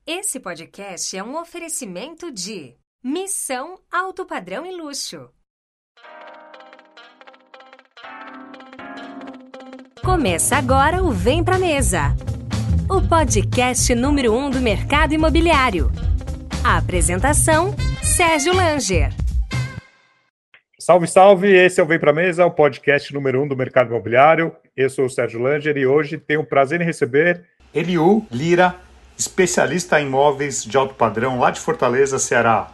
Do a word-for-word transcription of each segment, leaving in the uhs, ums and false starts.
Esse podcast é um oferecimento de Missão Alto Padrão e Luxo. Começa agora o Vem Pra Mesa, o podcast número um do mercado imobiliário. A apresentação, Sérgio Langer. Salve, salve! Esse é o Vem Pra Mesa, o podcast número um do mercado imobiliário. Eu sou o Sérgio Langer e hoje tenho o prazer em receber Eliú Lira, especialista em imóveis de alto padrão lá de Fortaleza, Ceará.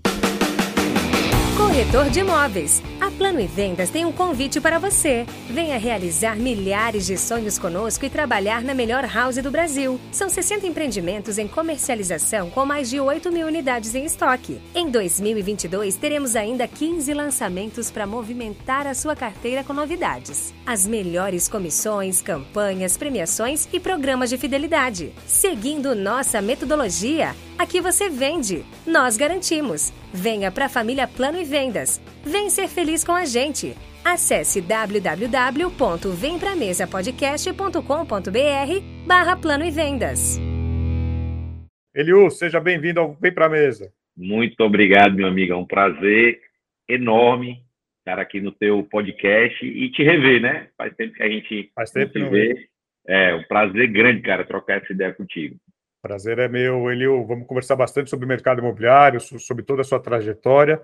Corretor de imóveis. A Plano e Vendas tem um convite para você. Venha realizar milhares de sonhos conosco e trabalhar na melhor house do Brasil. São sessenta empreendimentos em comercialização com mais de oito mil unidades em estoque. Em dois mil e vinte e dois, teremos ainda quinze lançamentos para movimentar a sua carteira com novidades. As melhores comissões, campanhas, premiações e programas de fidelidade. Seguindo nossa metodologia, aqui você vende, nós garantimos. Venha para a família Plano e Vendas. Vem ser feliz com a gente. Acesse w w w ponto vem pra mesa podcast ponto com ponto b r barra Plano e Vendas. Eliú, seja bem-vindo ao Vem Pra Mesa. Muito obrigado, meu amigo. É um prazer enorme estar aqui no teu podcast e te rever, né? Faz tempo que a gente Faz tempo não que se não vê. É um prazer grande, cara, trocar essa ideia contigo. Prazer é meu, Eliú. Vamos conversar bastante sobre o mercado imobiliário, sobre toda a sua trajetória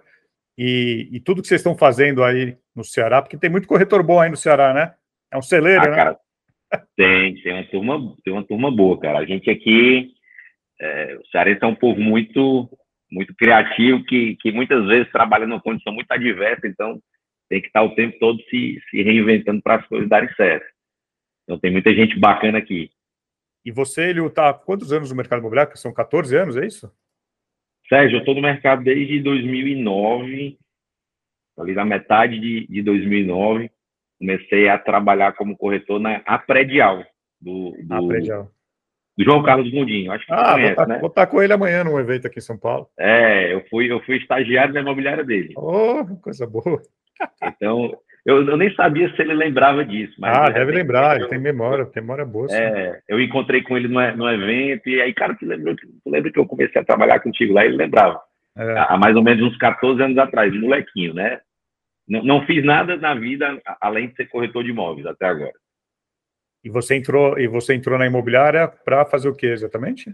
e, e tudo que vocês estão fazendo aí no Ceará, porque tem muito corretor bom aí no Ceará, né? É um celeiro, Ah, né? cara, tem, tem uma turma, tem uma turma boa, cara. A gente aqui, é, o cearense é um povo muito, muito criativo, que, que muitas vezes trabalha numa condição muito adversa, então tem que estar o tempo todo se, se reinventando para as coisas darem certo. Então tem muita gente bacana aqui. E você, Eliú, está há quantos anos no mercado imobiliário? São quatorze anos, é isso? Sérgio, eu estou no mercado desde dois mil e nove, ali na metade de, de dois mil e nove, comecei a trabalhar como corretor na a predial do, do, Ah, predial. do João Carlos Gondim. Acho que você Ah, conhece, vou tá, né? vou estar com ele amanhã num evento aqui em São Paulo. É, eu fui, eu fui estagiário da imobiliária dele. Oh, coisa boa. Então, eu, eu nem sabia se ele lembrava disso. Mas Ah, de deve repente, lembrar, eu, ele tem memória, tem memória boa. Sim. É, eu encontrei com ele no, no evento, e aí, cara, tu lembra, tu lembra que eu comecei a trabalhar contigo lá? Ele lembrava. É. Há mais ou menos uns quatorze anos atrás, molequinho, né? Não, não fiz nada na vida além de ser corretor de imóveis até agora. E você entrou, e você entrou na imobiliária para fazer o que exatamente?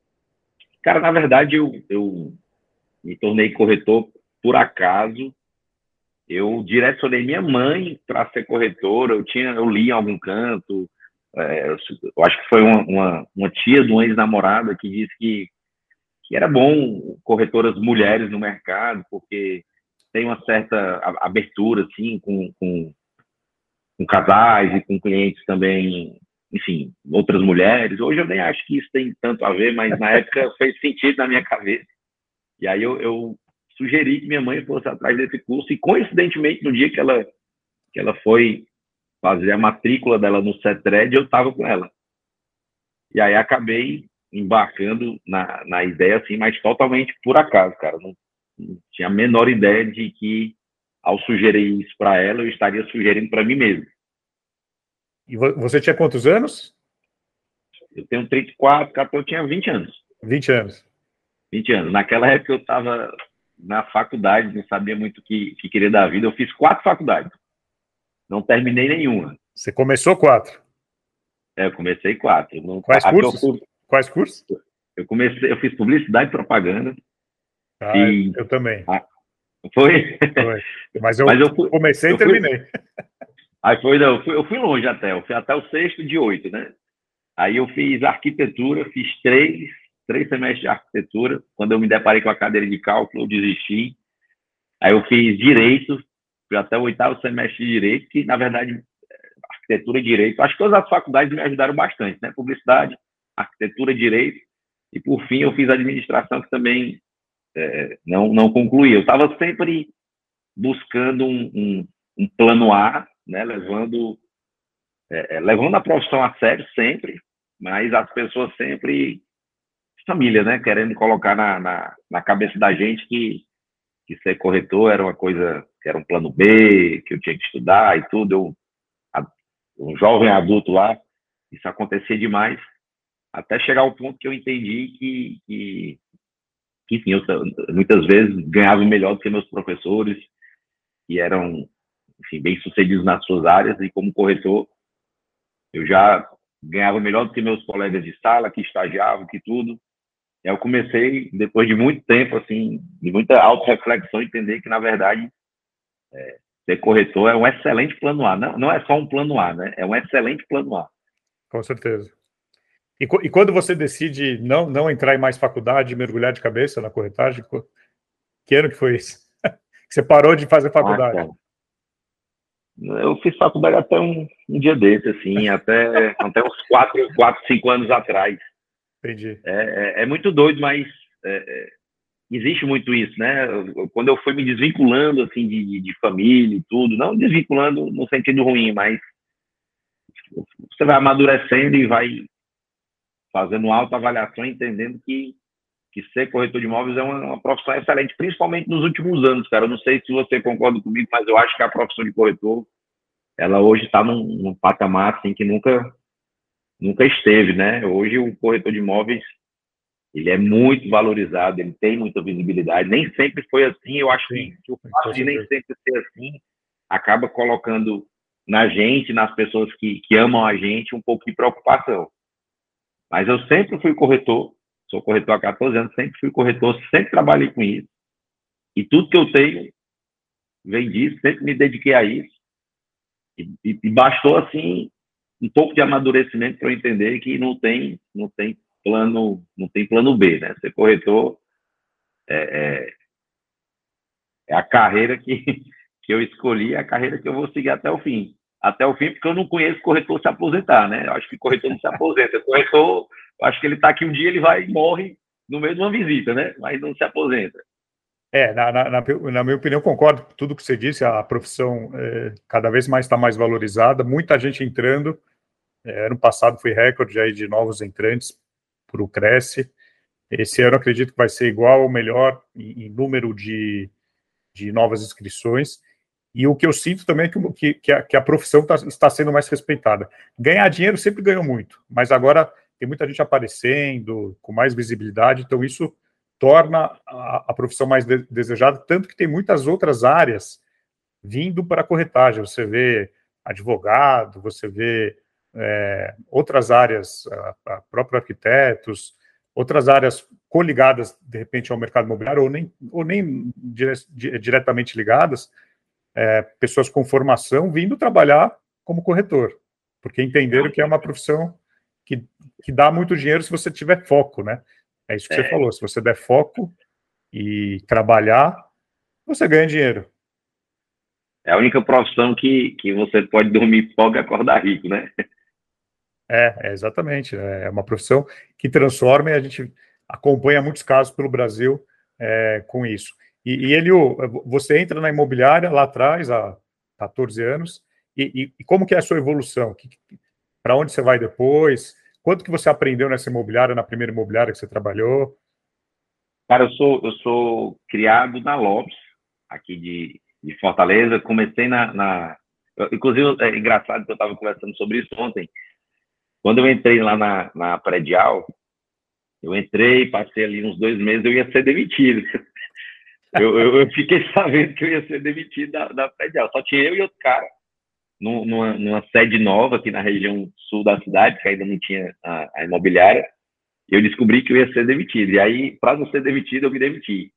Cara, na verdade, eu, eu me tornei corretor por acaso. Eu direcionei minha mãe para ser corretora. Eu tinha, eu li em algum canto. É, eu, eu acho que foi uma, uma, uma tia de uma ex-namorada que disse que, que era bom corretoras mulheres no mercado, porque tem uma certa abertura, assim, com, com, com casais e com clientes também, enfim, outras mulheres. Hoje eu nem acho que isso tem tanto a ver, mas na época fez sentido na minha cabeça. E aí eu, eu sugeri que minha mãe fosse atrás desse curso, e coincidentemente, no dia que ela, que ela foi fazer a matrícula dela no CETRED, eu estava com ela. E aí acabei embarcando na, na ideia, assim, mas totalmente por acaso, cara. Não, não tinha a menor ideia de que, ao sugerir isso para ela, eu estaria sugerindo para mim mesmo. E você tinha quantos anos? Eu tenho trinta e quatro, eu tinha vinte anos. vinte anos. vinte anos. Naquela época eu estava na faculdade, não sabia muito o que, que queria da vida. Eu fiz quatro faculdades. Não terminei nenhuma. Você começou quatro? É, eu comecei quatro. Não, Quais cursos? Eu, Quais cursos? Eu comecei, eu fiz publicidade e propaganda. Ah, e, eu também. Ah, foi? foi? Mas eu, Mas eu fui, comecei eu e terminei. Fui, aí foi, não, eu, fui, eu fui longe até. Eu fui até o sexto de oito, né? Aí eu fiz arquitetura, fiz três, três semestres de arquitetura. Quando eu me deparei com a cadeira de cálculo, eu desisti. Aí eu fiz direito, fui até o oitavo semestre de direito, que, na verdade, arquitetura e direito, acho que todas as faculdades me ajudaram bastante, né? Publicidade, arquitetura e direito. E, por fim, eu fiz administração, que também é, não, não concluí. Eu estava sempre buscando um, um, um plano A, né? Levando, é, levando a profissão a sério sempre, mas as pessoas sempre, família, né? Querendo colocar na, na, na cabeça da gente que, que ser corretor era uma coisa, que era um plano B, que eu tinha que estudar e tudo. Eu, um jovem adulto lá, isso acontecia demais. Até chegar ao ponto que eu entendi que, enfim, eu muitas vezes ganhava melhor do que meus professores, que eram, enfim, bem-sucedidos nas suas áreas, e como corretor, eu já ganhava melhor do que meus colegas de sala, que estagiavam, que tudo. E aí eu comecei, depois de muito tempo, assim, de muita autorreflexão, a entender que, na verdade, é, ser corretor é um excelente plano A. Não, não é só um plano A, né? É um excelente plano A. Com certeza. E, e quando você decide não, não entrar em mais faculdade, mergulhar de cabeça na corretagem, que ano que foi isso? Que você parou de fazer faculdade? Ah, eu fiz faculdade até um, um dia desse, assim, até, até uns quatro, quatro, cinco anos atrás. Entendi. É, é, é muito doido, mas é, é, existe muito isso, né? Quando eu fui me desvinculando, assim, de, de família e tudo, não desvinculando no sentido ruim, mas você vai amadurecendo e vai fazendo autoavaliação, entendendo que, que ser corretor de imóveis é uma, uma profissão excelente, principalmente nos últimos anos, cara. Eu não sei se você concorda comigo, mas eu acho que a profissão de corretor, ela hoje está num, num patamar, assim, que nunca, nunca esteve, né? Hoje o corretor de imóveis, ele é muito valorizado, ele tem muita visibilidade. Nem sempre foi assim. Eu acho Sim, que o fato de nem sempre ser assim acaba colocando na gente, nas pessoas que, que amam a gente, um pouco de preocupação. Mas eu sempre fui corretor, sou corretor há quatorze anos, sempre fui corretor, sempre trabalhei com isso. E tudo que eu tenho vem disso, sempre me dediquei a isso. E, e, e bastou, assim, um pouco de amadurecimento para eu entender que não tem, não tem plano, não tem plano B, né? Ser corretor é, é, é a carreira que, que eu escolhi, é a carreira que eu vou seguir até o fim. Até o fim, porque eu não conheço corretor se aposentar, né? Eu acho que corretor não se aposenta. Corretor, eu acho que ele está aqui um dia, ele vai e morre no meio de uma visita, né? Mas não se aposenta. É, na, na, na minha opinião, concordo com tudo que você disse, a profissão é, cada vez mais está mais valorizada, muita gente entrando, é, ano passado foi recorde aí de novos entrantes para o Cresce, esse ano acredito que vai ser igual ou melhor em, em número de, de novas inscrições, e o que eu sinto também é que, que, a, que a profissão tá, está sendo mais respeitada. Ganhar dinheiro sempre ganhou muito, mas agora tem muita gente aparecendo, com mais visibilidade, então isso torna a, a profissão mais de, desejada, tanto que tem muitas outras áreas vindo para a corretagem. Você vê advogado, você vê é, outras áreas, a, a próprio arquitetos, outras áreas coligadas, de repente, ao mercado imobiliário, ou nem, ou nem dire, diretamente ligadas, é, pessoas com formação vindo trabalhar como corretor, porque entenderam que é uma profissão que, que dá muito dinheiro se você tiver foco, né? É isso que é. Você falou, se você der foco e trabalhar, você ganha dinheiro. É a única profissão que, que você pode dormir pobre e acordar rico, né? É, é, exatamente. É uma profissão que transforma e a gente acompanha muitos casos pelo Brasil é, com isso. E, e Elio, você entra na imobiliária lá atrás, há quatorze anos, e, e, e como que é a sua evolução? Para onde você vai depois? Quanto que você aprendeu nessa imobiliária, na primeira imobiliária que você trabalhou? Cara, eu sou, eu sou criado na Lopes, aqui de, de Fortaleza. Comecei na, na... Inclusive, é engraçado que eu estava conversando sobre isso ontem. Quando eu entrei lá na, na predial, eu entrei, passei ali uns dois meses, eu ia ser demitido. Eu, eu, eu fiquei sabendo que eu ia ser demitido da, da predial. Só tinha eu e outro cara. Numa, numa sede nova aqui na região sul da cidade, que ainda não tinha a, a imobiliária, eu descobri que eu ia ser demitido. E aí, para não ser demitido, eu me demiti.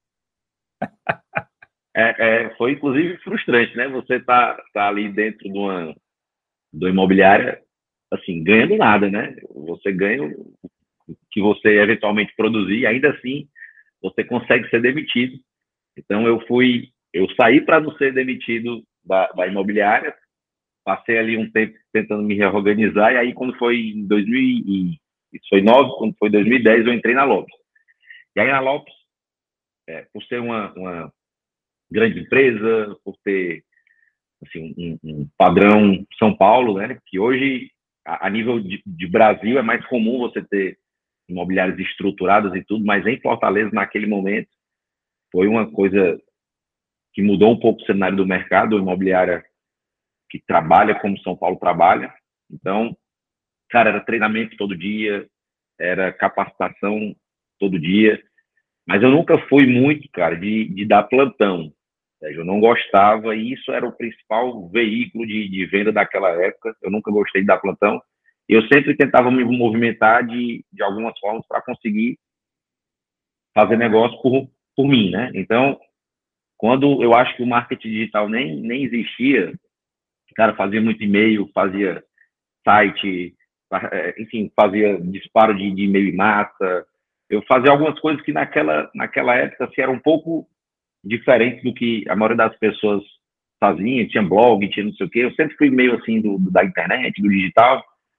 É, é, foi, inclusive, frustrante, né? Você tá, tá ali dentro de uma, de uma imobiliária, assim, ganhando nada, né? Você ganha o que você eventualmente produzir, e ainda assim, você consegue ser demitido. Então, eu fui, eu saí para não ser demitido da, da imobiliária. Passei ali um tempo tentando me reorganizar, e aí quando foi em dois mil e nove, quando foi dois mil e dez, eu entrei na Lopes. E aí na Lopes, é, por ser uma, uma grande empresa, por ter assim, um, um padrão São Paulo, né, que hoje, a, a nível de, de Brasil, é mais comum você ter imobiliários estruturados e tudo, mas em Fortaleza, naquele momento, foi uma coisa que mudou um pouco o cenário do mercado, a imobiliária que trabalha como São Paulo trabalha. Então, cara, era treinamento todo dia, era capacitação todo dia. Mas eu nunca fui muito, cara, de, de dar plantão. Ou seja, eu não gostava, e isso era o principal veículo de, de venda daquela época. Eu nunca gostei de dar plantão. Eu sempre tentava me movimentar de, de algumas formas para conseguir fazer negócio por, por mim, né? Então, quando eu acho que o marketing digital nem, nem existia, cara, fazia muito e-mail, fazia site, enfim, fazia disparo de, de e-mail em massa. Eu fazia algumas coisas que naquela, naquela época assim, era um pouco diferente do que a maioria das pessoas faziam. Tinha blog, tinha não sei o quê. Eu sempre fui meio assim do, da internet, do digital.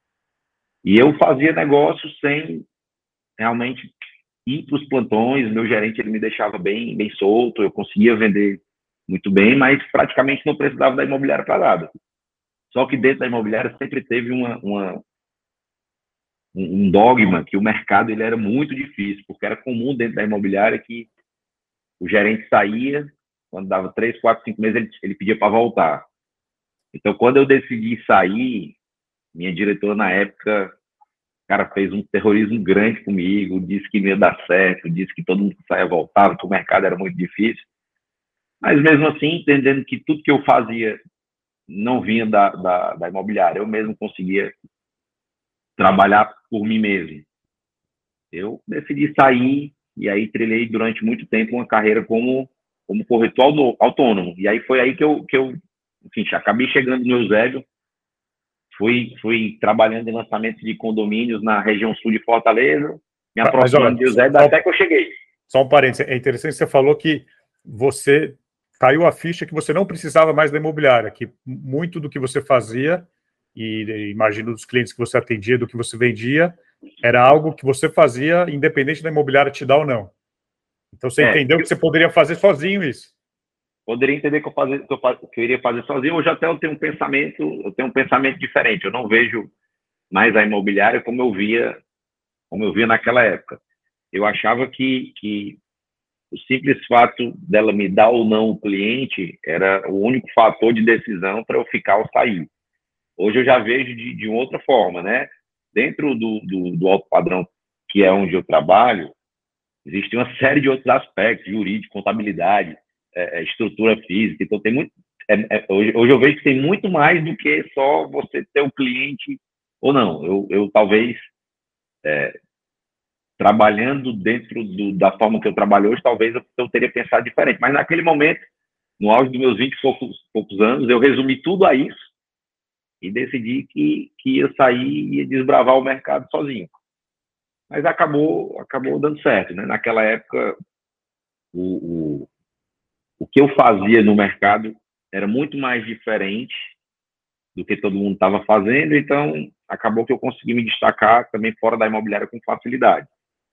E eu fazia negócio sem realmente ir para os plantões. Meu gerente ele me deixava bem, bem solto, eu conseguia vender muito bem, mas praticamente não precisava da imobiliária para nada. Só que dentro da imobiliária sempre teve uma, uma, um dogma que o mercado ele era muito difícil, porque era comum dentro da imobiliária que o gerente saía, quando dava três, quatro, cinco meses, ele, ele pedia para voltar. Então, quando eu decidi sair, minha diretora na época, cara, fez um terrorismo grande comigo, disse que não ia dar certo, disse que todo mundo que saia voltava, que o mercado era muito difícil. Mas mesmo assim, entendendo que tudo que eu fazia não vinha da, da, da imobiliária, eu mesmo conseguia trabalhar por mim mesmo. Eu decidi sair e aí trilhei durante muito tempo uma carreira como, como corretor autônomo. E aí foi aí que eu, que eu enfim, acabei chegando no Eusébio, fui, fui trabalhando em lançamento de condomínios na região sul de Fortaleza, me aproximando de Eusébio até que eu cheguei. Só um parênteses, é interessante que você falou que você caiu a ficha que você não precisava mais da imobiliária, que muito do que você fazia, e imagino dos clientes que você atendia, do que você vendia, era algo que você fazia independente da imobiliária te dar ou não. Então você é, entendeu eu, que você poderia fazer sozinho isso. Poderia entender que eu, fazer, que, eu, que eu iria fazer sozinho. Hoje até eu tenho um pensamento, eu tenho um pensamento diferente. Eu não vejo mais a imobiliária como eu via, como eu via naquela época. Eu achava que, que o simples fato dela me dar ou não o cliente era o único fator de decisão para eu ficar ou sair. Hoje eu já vejo de, de outra forma, né? Dentro do, do, do alto padrão, que é onde eu trabalho, existe uma série de outros aspectos, jurídico, contabilidade, é, estrutura física. Então, tem muito. É, é, hoje, hoje eu vejo que tem muito mais do que só você ter o cliente ou não. Eu, eu talvez, é, trabalhando dentro do, da forma que eu trabalho hoje, talvez eu, eu teria pensado diferente. Mas naquele momento, no auge dos meus vinte e poucos, poucos anos, eu resumi tudo a isso e decidi que, que ia sair e ia desbravar o mercado sozinho. Mas acabou, acabou dando certo, né? Naquela época, o, o, o que eu fazia no mercado era muito mais diferente do que todo mundo estava fazendo, então acabou que eu consegui me destacar também fora da imobiliária com facilidade.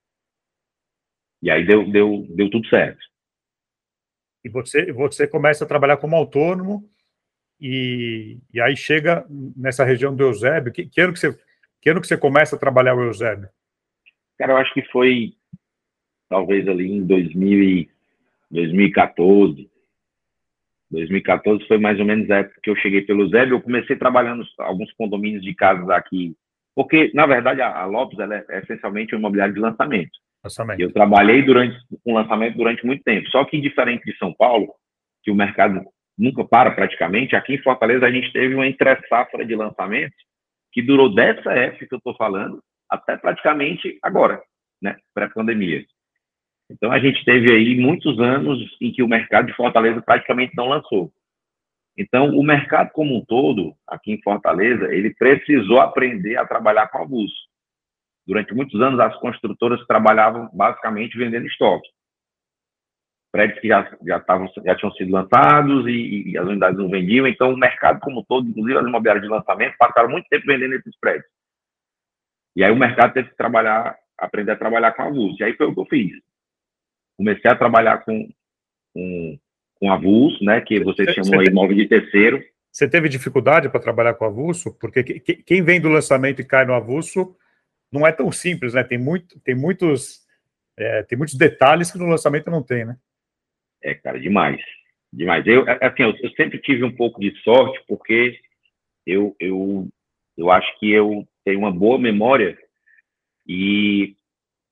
E aí deu, deu, deu tudo certo. E você, você começa a trabalhar como autônomo, e, e aí chega nessa região do Eusébio. Que, que, ano que, você, que ano que você começa a trabalhar o Eusébio? Cara, eu acho que foi talvez ali em dois mil e quatorze. dois mil e quatorze foi mais ou menos a época que eu cheguei pelo Eusébio. Eu comecei trabalhando alguns condomínios de casas aqui, porque, na verdade, a Lopes ela é essencialmente um imobiliário de lançamento. lançamento. Eu trabalhei durante, com lançamento durante muito tempo. Só que, diferente de São Paulo, que o mercado nunca para praticamente, aqui em Fortaleza a gente teve uma entre-safra de lançamentos que durou dessa época que eu estou falando até praticamente agora, né, pré-pandemia. Então, a gente teve aí muitos anos em que o mercado de Fortaleza praticamente não lançou. Então, o mercado como um todo, aqui em Fortaleza, ele precisou aprender a trabalhar com avulso. Durante muitos anos, as construtoras trabalhavam basicamente vendendo estoque. Prédios que já, já, tavam, já tinham sido lançados e, e as unidades não vendiam. Então, o mercado como um todo, inclusive as imobiliárias de lançamento, passaram muito tempo vendendo esses prédios. E aí o mercado teve que trabalhar, aprender a trabalhar com avulso. E aí foi o que eu fiz. Comecei a trabalhar com, com, com avulso, né, que vocês você, chamam aí imóvel de terceiro. Você teve dificuldade para trabalhar com avulso? Porque que, que, quem vem do lançamento e cai no avulso não é tão simples, né? Tem, muito, tem, muitos, é, tem muitos detalhes que no lançamento não tem, né? É, cara, demais. Demais. Eu, assim, eu, eu sempre tive um pouco de sorte, porque eu, eu, eu acho que eu tenho uma boa memória e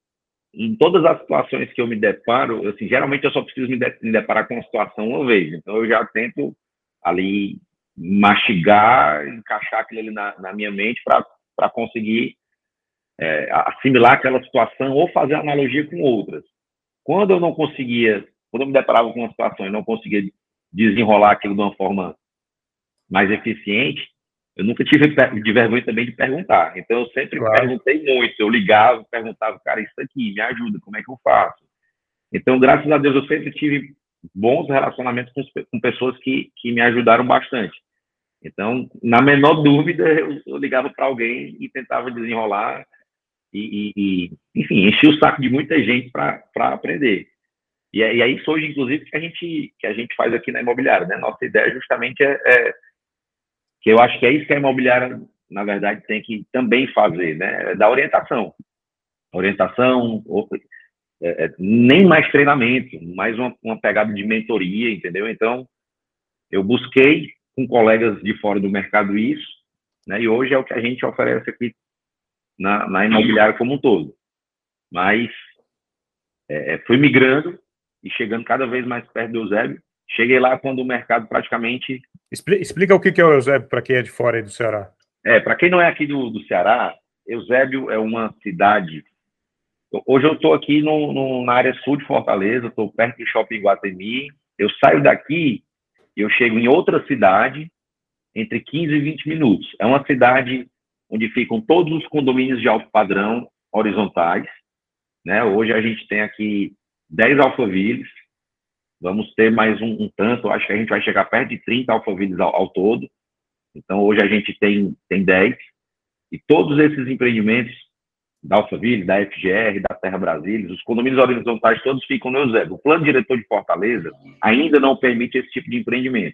em todas as situações que eu me deparo, assim, geralmente eu só preciso me, de, me deparar com uma situação uma vez. Então, eu já tento ali mastigar, encaixar aquilo ali na, na minha mente para conseguir é, assimilar aquela situação ou fazer analogia com outras. Quando eu não conseguia, quando eu me deparava com uma situação e não conseguia desenrolar aquilo de uma forma mais eficiente, eu nunca tive de vergonha também de perguntar. Então, eu sempre claro. perguntei muito. Eu ligava, perguntava, cara, isso aqui, me ajuda, como é que eu faço? Então, graças a Deus, eu sempre tive bons relacionamentos com, com pessoas que, que me ajudaram bastante. Então, na menor dúvida, eu, eu ligava para alguém e tentava desenrolar e, e, e, enfim, enchi o saco de muita gente para aprender. E, e aí, isso hoje, inclusive, que a gente, que a gente faz aqui na imobiliária, né? Nossa ideia justamente é, é que eu acho que é isso que a imobiliária, na verdade, tem que também fazer, né? É dar orientação. Orientação, é, é, nem mais treinamento, mais uma, uma pegada de mentoria, entendeu? Então, eu busquei com colegas de fora do mercado isso, né? E hoje é o que a gente oferece aqui na, na imobiliária como um todo. Mas é, fui migrando e chegando cada vez mais perto do Eusébio. Cheguei lá quando o mercado praticamente... Explica o que é o Eusébio para quem é de fora aí do Ceará. É, para quem não é aqui do, do Ceará, Eusébio é uma cidade... Hoje eu estou aqui no, no, na área sul de Fortaleza, estou perto do Shopping Iguatemi. Eu saio daqui e eu chego em outra cidade entre quinze e vinte minutos. É uma cidade onde ficam todos os condomínios de alto padrão horizontais, né? Hoje a gente tem aqui dez Alphavilles, vamos ter mais um, um tanto, acho que a gente vai chegar perto de trinta Alphavilles ao, ao todo. Então, hoje a gente tem, tem dez, e todos esses empreendimentos da Alphaville, da F G R, da Terra Brasília, os condomínios horizontais todos ficam no Eusébio. O plano diretor de Fortaleza ainda não permite esse tipo de empreendimento.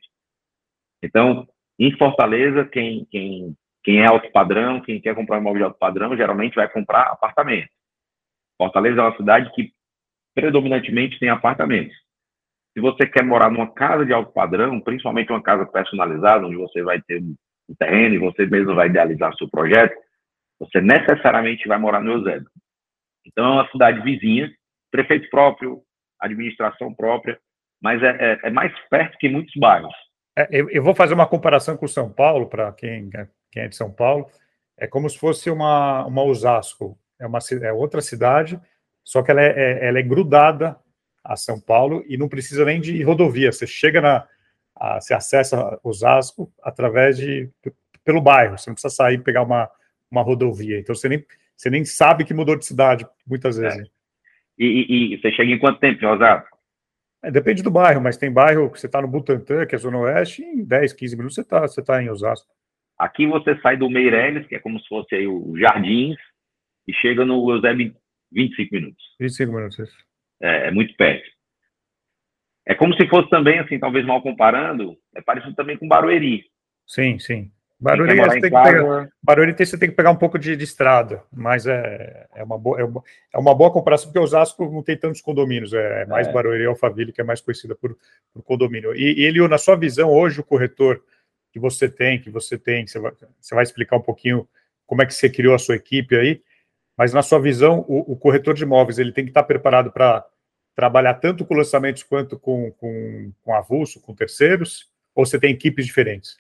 Então, em Fortaleza, quem, quem, quem é alto padrão, quem quer comprar um imóvel de alto padrão, geralmente vai comprar apartamento. Fortaleza é uma cidade que predominantemente tem apartamentos. Se você quer morar numa casa de alto padrão, principalmente uma casa personalizada, onde você vai ter um terreno e você mesmo vai idealizar seu projeto, você necessariamente vai morar no Eusébio. Então, é uma cidade vizinha, prefeito próprio, administração própria, mas é, é, é mais perto que muitos bairros. É, eu, eu vou fazer uma comparação com São Paulo, para quem, quem é de São Paulo. É como se fosse uma, uma Osasco. É, uma, é outra cidade, só que ela é, é, ela é grudada a São Paulo e não precisa nem de rodovia. Você chega na... A, você acessa Osasco através de... pelo bairro. Você não precisa sair e pegar uma, uma rodovia. Então, você nem, você nem sabe que mudou de cidade, muitas vezes. É. E, e, e você chega em quanto tempo em Osasco? É, depende do bairro, mas tem bairro que você está no Butantã, que é Zona Oeste, e em dez, quinze minutos você está você tá em Osasco. Aqui você sai do Meireles, que é como se fosse aí o Jardins, e chega no Eusébio em vinte e cinco minutos. vinte e cinco minutos, isso. É, é muito perto. É como se fosse também, assim, talvez mal comparando, é parecido também com Barueri. Sim, sim. Barueri, você tem que casa... pegar, Barueri tem, você tem que pegar um pouco de, de estrada, mas é, é, uma boa, é, uma, é uma boa comparação, porque Osasco não tem tantos condomínios, é, é mais é. Barueri e Alphaville, que é mais conhecida por, por condomínio. E, e Elio, na sua visão, hoje o corretor que você tem, que você tem, você vai, você vai explicar um pouquinho como é que você criou a sua equipe aí, mas na sua visão, o, o corretor de imóveis, ele tem que estar preparado para trabalhar tanto com lançamentos quanto com, com, com avulso, com terceiros, ou você tem equipes diferentes?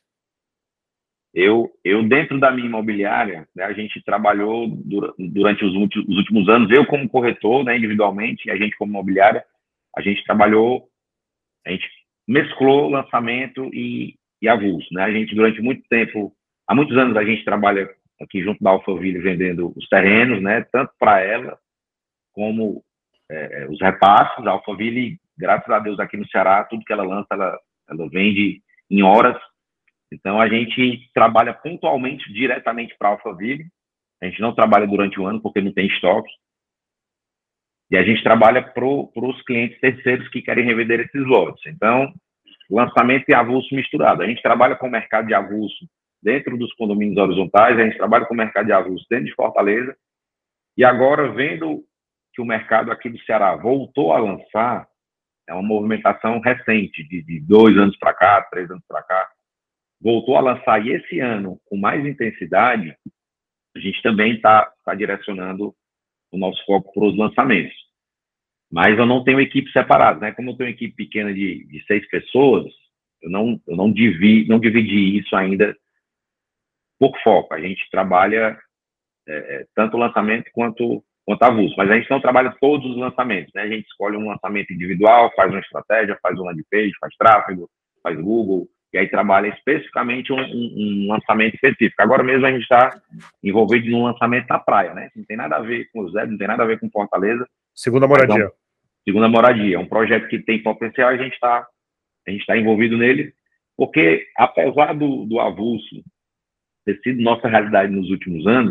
Eu, eu, dentro da minha imobiliária, né, a gente trabalhou durante os últimos, os últimos anos, eu como corretor, né, individualmente, e a gente como imobiliária, a gente trabalhou, a gente mesclou lançamento e, e avulso, né? A gente, durante muito tempo, há muitos anos, a gente trabalha aqui junto da Alphaville vendendo os terrenos, né, tanto para ela como é, os repasses. A Alphaville, graças a Deus, aqui no Ceará, tudo que ela lança, ela, ela vende em horas. Então, a gente trabalha pontualmente, diretamente para a Alphaville. A gente não trabalha durante o ano, porque não tem estoque. E a gente trabalha para os clientes terceiros que querem revender esses lotes. Então, lançamento e avulso misturado. A gente trabalha com o mercado de avulso dentro dos condomínios horizontais, a gente trabalha com o mercado de avulso dentro de Fortaleza. E agora, vendo que o mercado aqui do Ceará voltou a lançar, é uma movimentação recente, de, de dois anos para cá, três anos para cá, voltou a lançar, e esse ano, com mais intensidade, a gente também está tá direcionando o nosso foco para os lançamentos. Mas eu não tenho equipe separada, né? Como eu tenho uma equipe pequena de, de seis pessoas, eu não, eu não, divi, não dividi isso ainda por foco. A gente trabalha é, tanto o lançamento quanto, quanto avulso, mas a gente não trabalha todos os lançamentos, né? A gente escolhe um lançamento individual, faz uma estratégia, faz uma landing page, faz tráfego, faz Google, e aí trabalha especificamente um, um, um lançamento específico. Agora mesmo a gente está envolvido num lançamento na praia, né? Não tem nada a ver com o Zé, não tem nada a ver com Fortaleza. Segunda moradia. Então, segunda moradia. É um projeto que tem potencial e a gente está a gente tá envolvido nele, porque apesar do, do avulso ter sido nossa realidade nos últimos anos,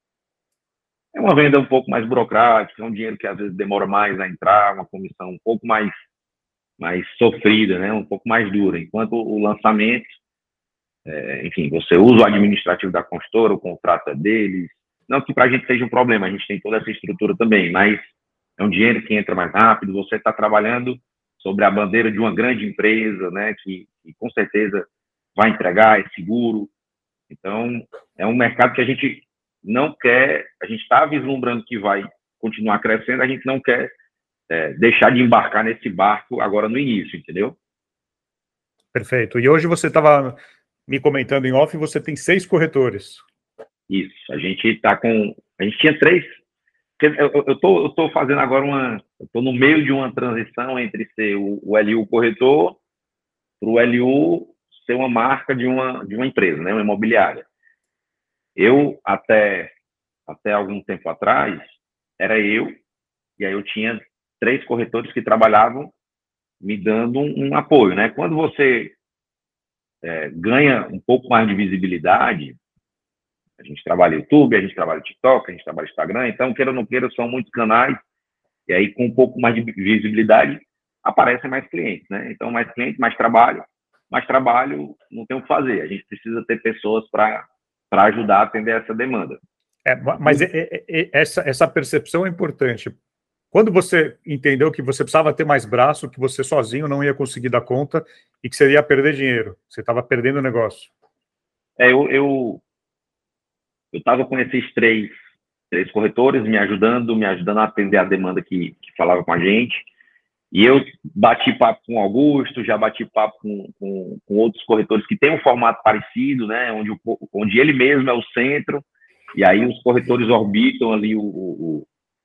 é uma venda um pouco mais burocrática, é um dinheiro que às vezes demora mais a entrar, uma comissão um pouco mais mais sofrida, né, um pouco mais dura, enquanto o lançamento, é, enfim, você usa o administrativo da consultora, o contrato é deles, não que para a gente seja um problema, a gente tem toda essa estrutura também, mas é um dinheiro que entra mais rápido, você está trabalhando sobre a bandeira de uma grande empresa, né, que, que com certeza vai entregar, é seguro, então é um mercado que a gente não quer, a gente está vislumbrando que vai continuar crescendo, a gente não quer É, deixar de embarcar nesse barco agora no início, entendeu? Perfeito. E hoje você estava me comentando em off, você tem seis corretores. Isso. A gente está com... A gente tinha três... Eu, eu, tô, eu tô fazendo agora uma... Eu tô no meio de uma transição entre ser o, o L U corretor para o L U ser uma marca de uma, de uma empresa, né? Uma imobiliária. Eu, até, até algum tempo atrás, era eu, e aí eu tinha três corretores que trabalhavam me dando um, um apoio, né? Quando você é, ganha um pouco mais de visibilidade, a gente trabalha YouTube, a gente trabalha TikTok, a gente trabalha Instagram, então, queira ou não queira, são muitos canais, e aí com um pouco mais de visibilidade, aparecem mais clientes, né? Então, mais clientes, mais trabalho, mais trabalho, não tem o que fazer, a gente precisa ter pessoas para para ajudar a atender essa demanda. É, mas é, é, essa, essa percepção é importante. Quando você entendeu que você precisava ter mais braço, que você sozinho não ia conseguir dar conta e que você ia perder dinheiro, você estava perdendo o negócio? É, eu eu estava com esses três, três corretores me ajudando, me ajudando a atender a demanda que, que falava com a gente. E eu bati papo com o Augusto, já bati papo com, com, com outros corretores que têm um formato parecido, né, onde, o, onde ele mesmo é o centro, e aí os corretores orbitam ali o, o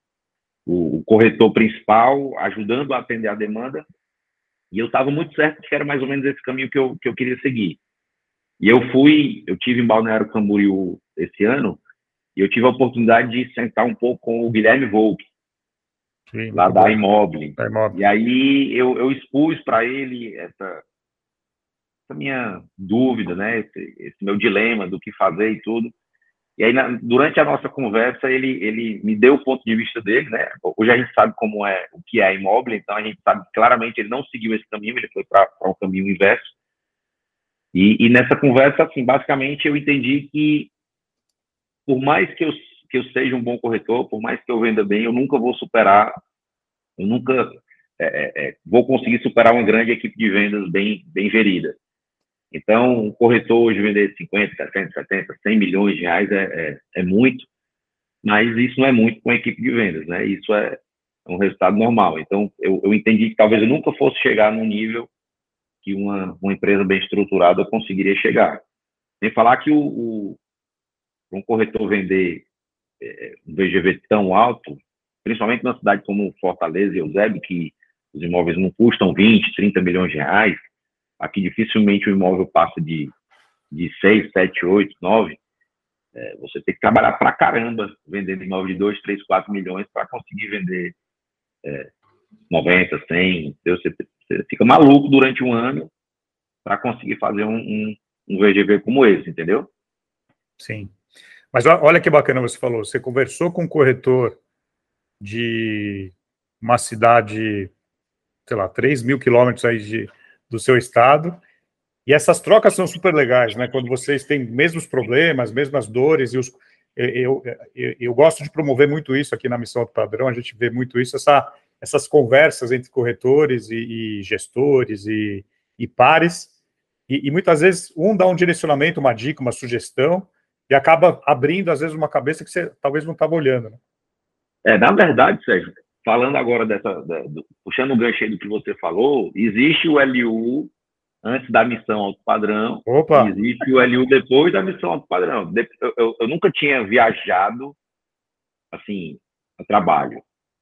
o corretor principal, ajudando a atender a demanda, e eu estava muito certo que era mais ou menos esse caminho que eu, que eu queria seguir. E eu fui, eu tive em Balneário Camboriú esse ano, e eu tive a oportunidade de sentar um pouco com o Guilherme Volk, Sim, lá da Imóvel. E aí eu, eu expus para ele essa, essa minha dúvida, né, esse, esse meu dilema do que fazer e tudo. E aí, na, durante a nossa conversa, ele, ele me deu o ponto de vista dele, né? Hoje a gente sabe como é, o que é a Imóvel, então a gente sabe que claramente ele não seguiu esse caminho, ele foi para um caminho inverso. E, e nessa conversa, assim, basicamente eu entendi que por mais que eu, que eu seja um bom corretor, por mais que eu venda bem, eu nunca vou superar, eu nunca é, é, vou conseguir superar uma grande equipe de vendas bem, bem gerida. Então, um corretor hoje vender cinquenta, sessenta, setenta, cem milhões de reais é, é, é muito, mas isso não é muito com a equipe de vendas, né? Isso é um resultado normal. Então, eu, eu entendi que talvez eu nunca fosse chegar num nível que uma, uma empresa bem estruturada conseguiria chegar. Sem falar que o, o, um corretor vender é, um V G V tão alto, principalmente numa cidade como Fortaleza e Eusébio, que os imóveis não custam vinte, trinta milhões de reais, aqui dificilmente o imóvel passa de, de seis, sete, oito, nove. É, você tem que trabalhar pra caramba vendendo imóvel de dois, três, quatro milhões para conseguir vender é, noventa, cem. Você, você fica maluco durante um ano para conseguir fazer um, um, um V G V como esse, entendeu? Sim. Mas olha que bacana você falou. Você conversou com um corretor de uma cidade, sei lá, três mil quilômetros aí de do seu estado, e essas trocas são super legais, né? Quando vocês têm mesmos problemas, mesmas dores, e os, eu, eu, eu gosto de promover muito isso aqui na Missão Alto Padrão, a gente vê muito isso, essa, essas conversas entre corretores e, e gestores e, e pares, e, e muitas vezes um dá um direcionamento, uma dica, uma sugestão, e acaba abrindo, às vezes, uma cabeça que você talvez não estava olhando, né? É, na verdade, Sérgio, falando agora dessa, da, do, puxando o gancho aí do que você falou, existe o L U antes da missão alto padrão e Opa! existe o L U depois da missão alto padrão. Eu, eu, eu nunca tinha viajado, assim, a trabalho.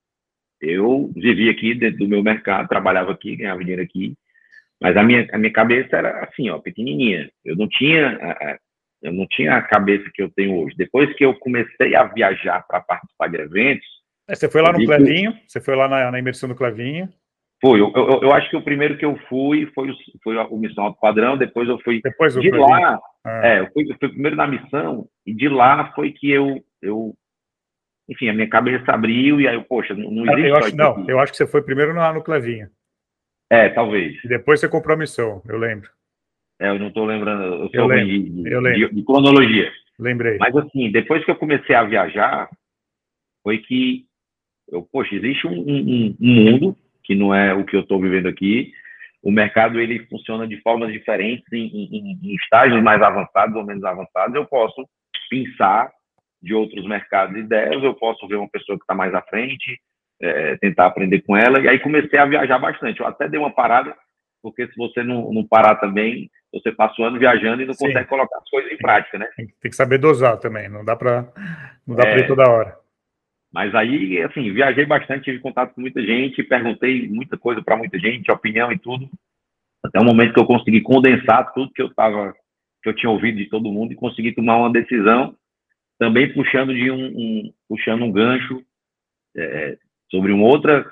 Eu vivia aqui dentro do meu mercado, trabalhava aqui, ganhava dinheiro aqui, mas a minha, a minha cabeça era assim, ó, pequenininha. Eu não tinha, eu não tinha a cabeça que eu tenho hoje. Depois que eu comecei a viajar para participar de eventos, É, você foi lá eu no vi que Clevinho, você foi lá na, na imersão do Clevinho. foi. Eu, eu, eu acho que o primeiro que eu fui foi o, foi o Missão Alto Padrão. Depois eu fui Depois do de Clevinho. lá. Ah. É, eu fui, eu fui primeiro na missão e de lá foi que eu, eu enfim, a minha cabeça abriu e aí, eu, poxa, não, não existe Eu só acho, isso não, aqui. eu acho que você foi primeiro lá no Clevinho. É, talvez. E depois você comprou a missão, eu lembro. É, eu não estou lembrando, eu sou Eu ruim lembro, de, eu de, lembro. de, de cronologia. Lembrei. Mas assim, depois que eu comecei a viajar, foi que eu, poxa, existe um, um, um mundo que não é o que eu estou vivendo aqui. O mercado ele funciona de formas diferentes, em, em, em estágios mais avançados ou menos avançados. Eu posso pensar de outros mercados ideias, eu posso ver uma pessoa que está mais à frente, é, tentar aprender com ela. E aí comecei a viajar bastante. Eu até dei uma parada, porque se você não, não parar também, você passa o ano viajando e não Sim. consegue colocar as coisas em prática, né? Tem, tem que saber dosar também, não dá para não dá É, para ir toda hora. Mas aí, assim, viajei bastante, tive contato com muita gente, perguntei muita coisa para muita gente, opinião e tudo, até o momento que eu consegui condensar tudo que eu tava, que eu tinha ouvido de todo mundo e consegui tomar uma decisão, também puxando de um, um puxando um gancho é, sobre uma outra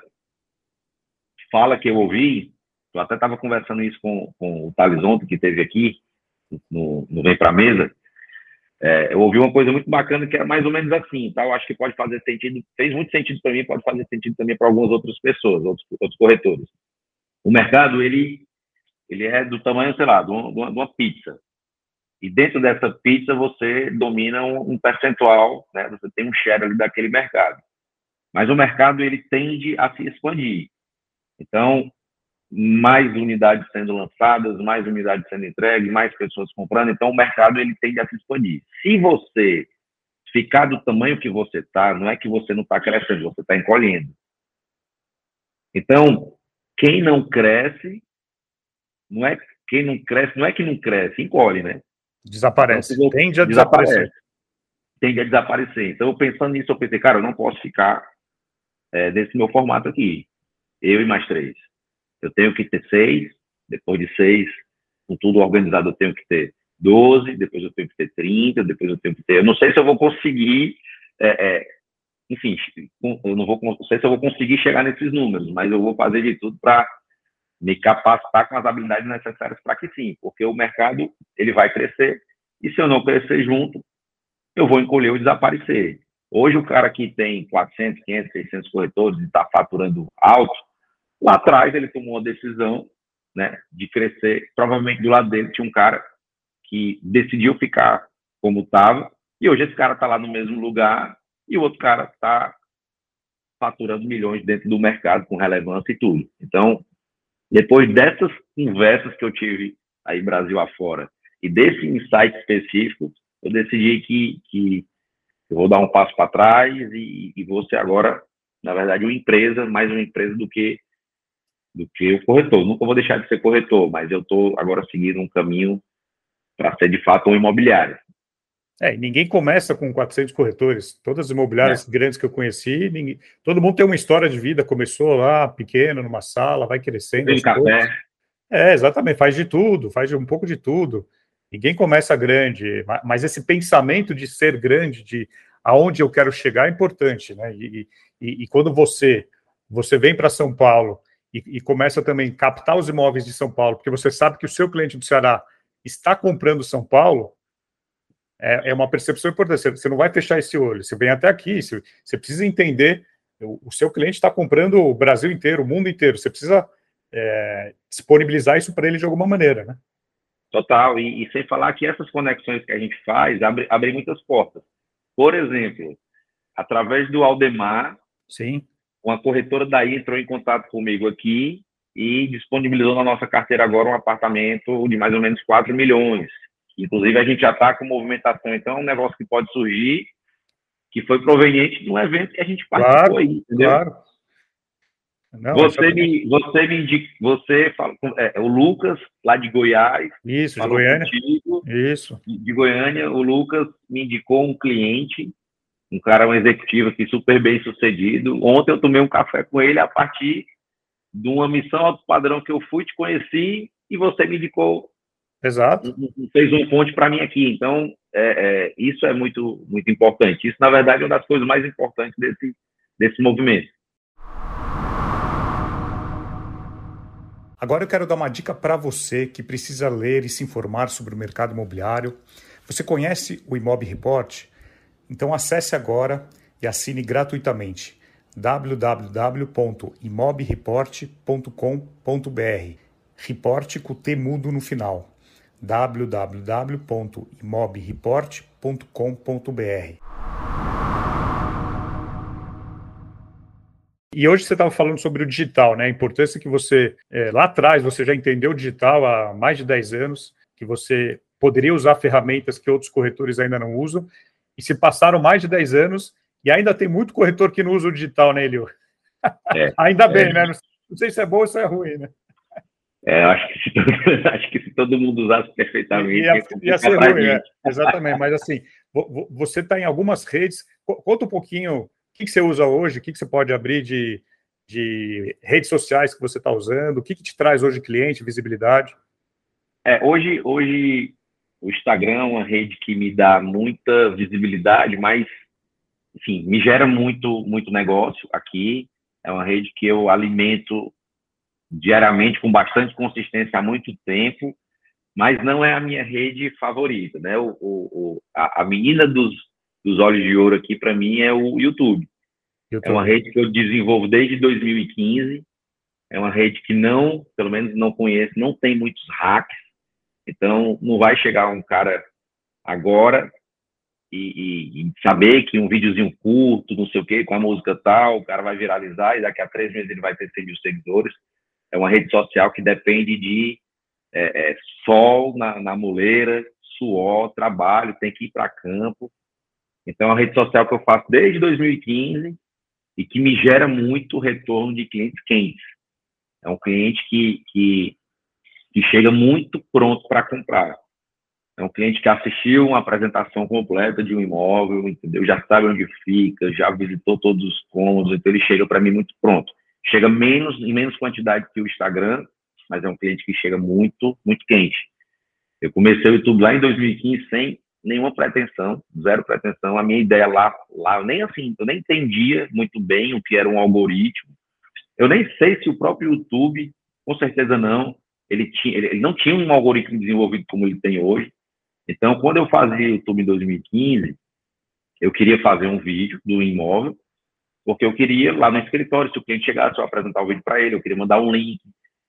fala que eu ouvi. Eu até estava conversando isso com, com o Thales ontem, que esteve aqui no, no Vem Pra Mesa. É, eu ouvi uma coisa muito bacana que era mais ou menos assim, tá? Eu acho que pode fazer sentido, fez muito sentido para mim, pode fazer sentido também para algumas outras pessoas, outros, outros corretores. O mercado, ele, ele é do tamanho, sei lá, de uma, de uma pizza. E dentro dessa pizza você domina um, um percentual, né? Você tem um share ali daquele mercado. Mas o mercado, ele tende a se expandir. Então, mais unidades sendo lançadas, mais unidades sendo entregues, mais pessoas comprando. Então, o mercado ele tende a se expandir. Se você ficar do tamanho que você está, não é que você não está crescendo, você está encolhendo. Então, quem não cresce, não é quem não cresce, não é que não cresce, encolhe, né? Desaparece. Então, tende a desaparece. desaparecer. Tende a desaparecer. Então, eu pensando nisso, eu pensei, cara, eu não posso ficar é, desse meu formato aqui. Eu e mais três. Eu tenho que ter seis, depois de seis, com tudo organizado, eu tenho que ter doze, depois eu tenho que ter trinta, depois eu tenho que ter... Eu não sei se eu vou conseguir... É, é, enfim, eu não, vou, não sei se eu vou conseguir chegar nesses números, mas eu vou fazer de tudo para me capacitar com as habilidades necessárias para que sim, porque o mercado ele vai crescer, e se eu não crescer junto, eu vou encolher ou desaparecer. Hoje o cara que tem quatrocentos, quinhentos, seiscentos corretores e está faturando alto, lá atrás ele tomou uma decisão, né, de crescer. Provavelmente do lado dele tinha um cara que decidiu ficar como estava, e hoje esse cara está lá no mesmo lugar e o outro cara está faturando milhões dentro do mercado com relevância e tudo. Então, depois dessas conversas que eu tive aí Brasil afora e desse insight específico, eu decidi que, que eu vou dar um passo para trás e, e vou ser agora, na verdade, uma empresa, mais uma empresa do que do que o corretor. Nunca vou deixar de ser corretor, mas eu estou agora seguindo um caminho para ser, de fato, um imobiliário. É, e ninguém começa com quatrocentos corretores. Todas as imobiliárias é. grandes que eu conheci, ninguém, todo mundo tem uma história de vida, começou lá pequeno, numa sala, vai crescendo. Tem café. É, exatamente, faz de tudo, faz um pouco de tudo. Ninguém começa grande, mas esse pensamento de ser grande, de aonde eu quero chegar é importante, né? E, e, e quando você, você vem para São Paulo e, e começa também a captar os imóveis de São Paulo, porque você sabe que o seu cliente do Ceará está comprando São Paulo, é, é uma percepção importante. Você não vai fechar esse olho, você vem até aqui, você, você precisa entender, o, o seu cliente está comprando o Brasil inteiro, o mundo inteiro, você precisa é, disponibilizar isso para ele de alguma maneira, né? Total, e, e sem falar que essas conexões que a gente faz abrem abre muitas portas. Por exemplo, através do Aldemar, sim, uma corretora daí entrou em contato comigo aqui e disponibilizou na nossa carteira agora um apartamento de mais ou menos quatro milhões. Inclusive, a gente já está com movimentação, então é um negócio que pode surgir que foi proveniente de um evento que a gente participou Claro, aí, entendeu? claro. Não, Você essa- me, você me indica, você fala, com- é, o Lucas, lá de Goiás, Isso, de falou Goiânia. contigo, Isso. de de Goiânia, o Lucas me indicou um cliente, um cara, um executivo aqui, super bem sucedido. Ontem eu tomei um café com ele a partir de uma missão alto padrão que eu fui, te conheci, e você me indicou, Exato. um- um- fez um ponte para mim aqui. Então, é, é, isso é muito, muito importante. Isso, na verdade, é uma das coisas mais importantes desse, desse movimento. Agora eu quero dar uma dica para você que precisa ler e se informar sobre o mercado imobiliário. Você conhece o Imob Report? Então acesse agora e assine gratuitamente w w w ponto imob report ponto com ponto b r. Report com T mudo no final. w w w ponto imob report ponto com ponto b r. E hoje você estava falando sobre o digital, né? A importância que você, é, lá atrás, você já entendeu o digital há mais de dez anos, que você poderia usar ferramentas que outros corretores ainda não usam, e se passaram mais de dez anos, e ainda tem muito corretor que não usa o digital, né, Elio? É, Ainda bem, é, né? Não, não sei se é bom ou se é ruim, né? é, acho, que se todo, acho que se todo mundo usasse perfeitamente, Ia, ia ia complicar ser pra ruim, é, gente. exatamente. Mas assim, vo- vo- você está em algumas redes. Co- Conta um pouquinho o que, que você usa hoje, o que, que você pode abrir de, de redes sociais que você está usando, o que, que te traz hoje cliente, visibilidade. É, hoje, hoje o Instagram é uma rede que me dá muita visibilidade, mas, enfim, me gera muito, muito negócio aqui. É uma rede que eu alimento diariamente com bastante consistência há muito tempo, mas não é a minha rede favorita, né? O, o, o- a, a menina dos, dos olhos de ouro aqui, para mim, é o YouTube. É uma YouTube. rede que eu desenvolvo desde dois mil e quinze. É uma rede que não, pelo menos não conheço, não tem muitos hacks. Então, não vai chegar um cara agora e, e, e saber que um videozinho curto, não sei o quê, com a música tal, o cara vai viralizar e daqui a três meses ele vai ter cem mil seguidores. É uma rede social que depende de é, é, sol na, na muleira, suor, trabalho, tem que ir para campo. Então, é uma rede social que eu faço desde dois mil e quinze e que me gera muito retorno de clientes quentes. É um cliente que, que, que chega muito pronto para comprar. É um cliente que assistiu uma apresentação completa de um imóvel, entendeu? Já sabe onde fica, já visitou todos os cômodos, então ele chega para mim muito pronto. Chega menos, em menos quantidade que o Instagram, mas é um cliente que chega muito, muito quente. Eu comecei o YouTube lá em dois mil e quinze sem nenhuma pretensão, zero pretensão. A minha ideia lá, lá eu nem assim, eu nem entendia muito bem o que era um algoritmo. Eu nem sei se o próprio YouTube, com certeza não, ele, tinha, ele não tinha um algoritmo desenvolvido como ele tem hoje. Então, quando eu fazia YouTube em dois mil e quinze, eu queria fazer um vídeo do imóvel, porque eu queria, lá no escritório, se o cliente chegasse, eu apresentar o vídeo para ele, eu queria mandar um link.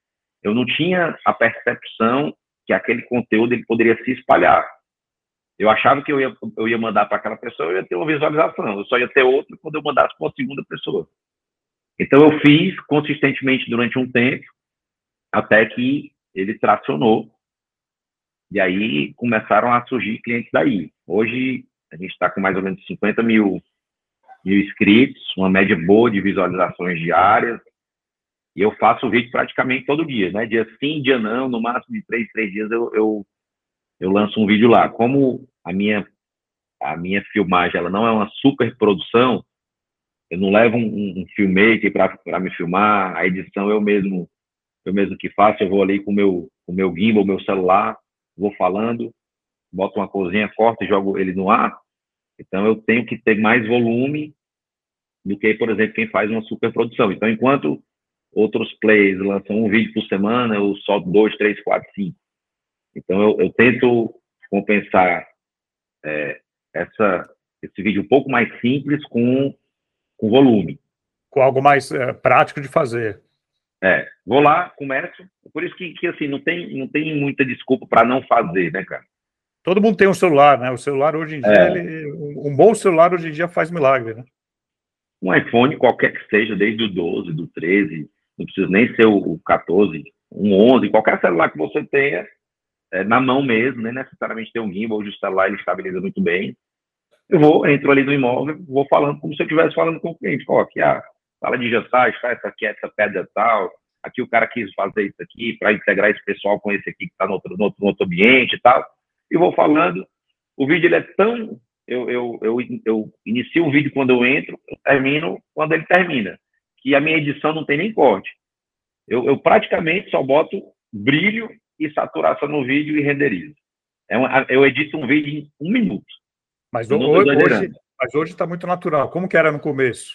Eu não tinha a percepção que aquele conteúdo ele poderia se espalhar. Eu achava que eu ia, eu ia mandar para aquela pessoa, eu ia ter uma visualização, eu só ia ter outra quando eu mandasse para uma segunda pessoa. Então, eu fiz consistentemente durante um tempo, até que ele tracionou. E aí começaram a surgir clientes daí. Hoje, a gente está com mais ou menos cinquenta mil, mil inscritos, uma média boa de visualizações diárias. E eu faço vídeo praticamente todo dia, né? Dia sim, dia não, no máximo de três, três dias eu, eu, eu lanço um vídeo lá. Como a minha, a minha filmagem ela não é uma super produção, eu não levo um, um filmmaker para me filmar, a edição eu mesmo, eu mesmo que faço, eu vou ali com o meu, com o meu gimbal, o meu celular, vou falando, boto uma cozinha, corto e jogo ele no ar. Então, eu tenho que ter mais volume do que, por exemplo, quem faz uma superprodução. Então, enquanto outros players lançam um vídeo por semana, eu solto dois, três, quatro, cinco. Então, eu, eu tento compensar é, essa, esse vídeo um pouco mais simples com, com volume. Com algo mais é, prático de fazer. É, vou lá, começo. Por isso que, que assim, não tem, não tem muita desculpa para não fazer, né, cara? Todo mundo tem um celular, né? O celular hoje em dia, É. ele, um bom celular hoje em dia faz milagre, né? Um iPhone, qualquer que seja, desde o doze, do treze, não precisa nem ser o, o quatorze, um onze, qualquer celular que você tenha, é, na mão mesmo, nem necessariamente ter um gimbal, hoje o celular ele estabiliza muito bem. eu vou, entro ali no imóvel, vou falando como se eu estivesse falando com o cliente. Ó, aqui a sala de jantar, essa aqui, essa pedra tal, aqui o cara quis fazer isso aqui para integrar esse pessoal com esse aqui que está no outro, no, outro, no outro ambiente e tal. E vou falando. O vídeo ele é tão... Eu, eu, eu, eu inicio o vídeo quando eu entro, eu termino quando ele termina. Que a minha edição não tem nem corte. Eu, eu praticamente só boto brilho e saturação no vídeo e renderizo. É uma, eu edito um vídeo em um minuto. Mas hoje hoje mas hoje está muito natural. Como que era no começo?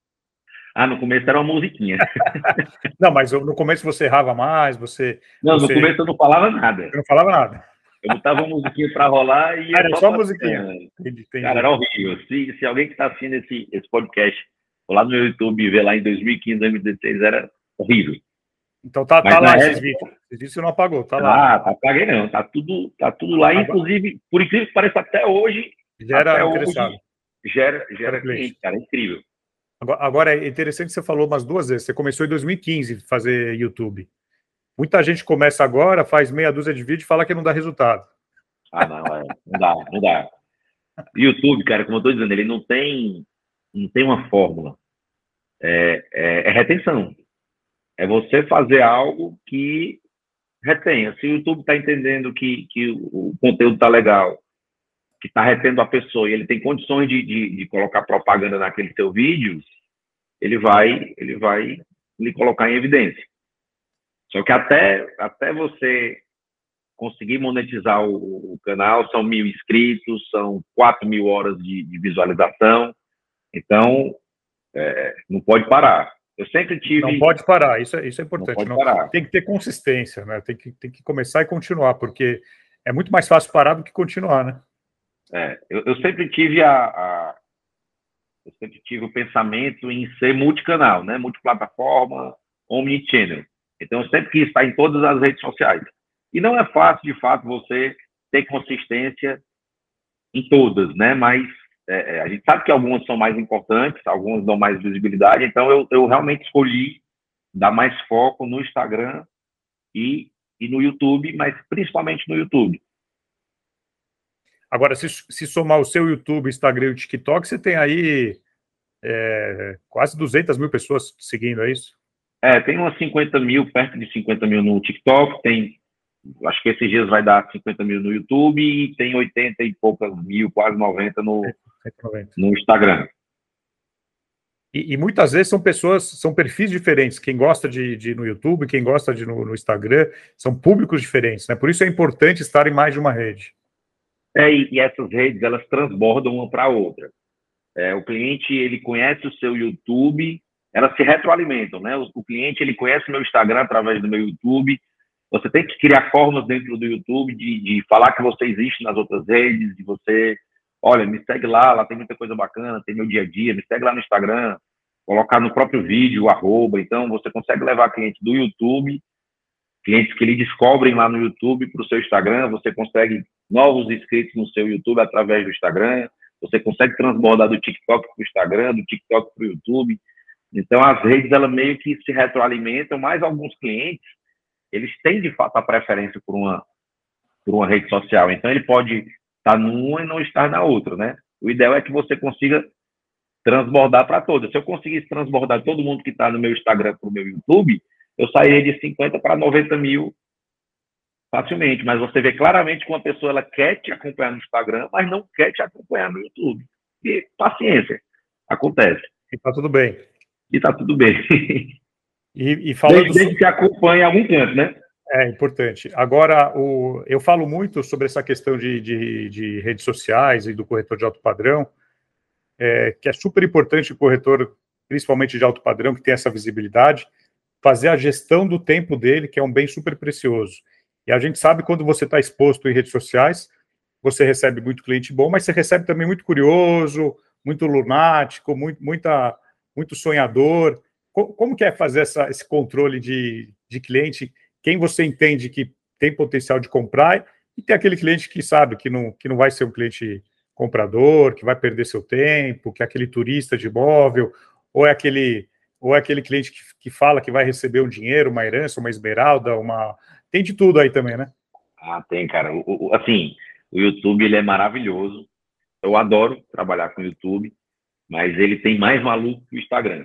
Ah, no começo era uma musiquinha. Não, mas no começo você errava mais, você... Não, você... no começo eu não falava nada. Eu não falava nada. Eu botava uma musiquinha para rolar e... Era só, só musiquinha. Entendi, entendi. Cara, era horrível. Se, se alguém que está assistindo esse, esse podcast for lá no meu YouTube e ver lá em dois mil e quinze, dois mil e dezesseis, era horrível. Então tá, tá lá é... esses vídeos. Esses vídeos você não apagou, tá ah, lá. Ah, tá, apaguei não. Tá tudo, tá tudo lá. Agora... Inclusive, por incrível que pareça, até hoje... Gera até interessado. Hoje, gera, gera cliente, cara. É incrível. Agora, agora é interessante que você falou umas duas vezes. Você começou em dois mil e quinze a fazer YouTube. Muita gente começa agora, faz meia dúzia de vídeos e fala que não dá resultado. Ah, não, é, não dá, não dá. YouTube, cara, como eu tô dizendo, ele não tem, não tem uma fórmula. É, é, é retenção. É você fazer algo que retenha. Se o YouTube está entendendo que, que o conteúdo está legal, que está retendo a pessoa e ele tem condições de, de, de colocar propaganda naquele seu vídeo, ele vai, ele vai lhe colocar em evidência. Só que até, até você conseguir monetizar o, o canal, são mil inscritos, são quatro mil horas de, de visualização. Então, é, não pode parar. Eu sempre tive... Não pode parar, isso é, isso é importante. Não pode parar. Não, tem que ter consistência, né? Tem que, tem que começar e continuar, porque é muito mais fácil parar do que continuar, né? É, eu, eu sempre tive a, a... Eu sempre tive o pensamento em ser multicanal, né? Multiplataforma, omnichannel. Então, eu sempre quis estar em todas as redes sociais. E não é fácil, de fato, você ter consistência em todas, né? Mas é, a gente sabe que algumas são mais importantes, algumas dão mais visibilidade. Então, eu, eu realmente escolhi dar mais foco no Instagram e, e no YouTube, mas principalmente no YouTube. Agora, se, se somar o seu YouTube, Instagram e o TikTok, você tem aí é, quase duzentas mil pessoas seguindo, é isso? É, tem umas cinquenta mil, perto de cinquenta mil no TikTok, tem, acho que esses dias vai dar cinquenta mil no YouTube e tem oitenta e poucas mil, quase noventa no, no Instagram. E, e muitas vezes são pessoas, são perfis diferentes, quem gosta de, de no YouTube, quem gosta de no, no Instagram, são públicos diferentes, né? Por isso é importante estar em mais de uma rede. É, e, e essas redes, elas transbordam uma para a outra. É, o cliente, ele conhece o seu YouTube, elas se retroalimentam, né? O, o cliente, ele conhece o meu Instagram através do meu YouTube. Você tem que criar formas dentro do YouTube de, de falar que você existe nas outras redes, de você, olha, me segue lá, lá tem muita coisa bacana, tem meu dia a dia, me segue lá no Instagram, colocar no próprio vídeo, o arroba. Então, você consegue levar clientes do YouTube, clientes que lhe descobrem lá no YouTube para o seu Instagram, você consegue novos inscritos no seu YouTube através do Instagram, você consegue transbordar do TikTok para o Instagram, do TikTok para o YouTube. Então, as redes, elas meio que se retroalimentam, mas alguns clientes, eles têm, de fato, a preferência por uma, por uma rede social. Então, ele pode estar numa e não estar na outra, né? O ideal é que você consiga transbordar para todas. Se eu conseguisse transbordar todo mundo que está no meu Instagram para o meu YouTube, eu sairia de cinquenta para noventa mil facilmente. Mas você vê claramente que uma pessoa ela quer te acompanhar no Instagram, mas não quer te acompanhar no YouTube. E paciência, acontece. E tá tudo bem. E tá tudo bem. E, e falando desde, desde que acompanhe algum tempo, né? É importante. Agora, o, eu falo muito sobre essa questão de, de, de redes sociais e do corretor de alto padrão, é, que é super importante o corretor, principalmente de alto padrão, que tem essa visibilidade, fazer a gestão do tempo dele, que é um bem super precioso. E a gente sabe quando você está exposto em redes sociais, você recebe muito cliente bom, mas você recebe também muito curioso, muito lunático, muito, muita, muito sonhador. Como, como que é fazer essa, esse controle de, de cliente? Quem você entende que tem potencial de comprar e tem aquele cliente que sabe que não, que não vai ser um cliente comprador, que vai perder seu tempo, que é aquele turista de imóvel, ou é aquele, ou é aquele cliente que, que fala que vai receber um dinheiro, uma herança, uma esmeralda, uma... Tem de tudo aí também, né? Ah, tem, cara. O, o, assim, o YouTube, ele é maravilhoso. eu adoro trabalhar com o YouTube, mas ele tem mais maluco que o Instagram.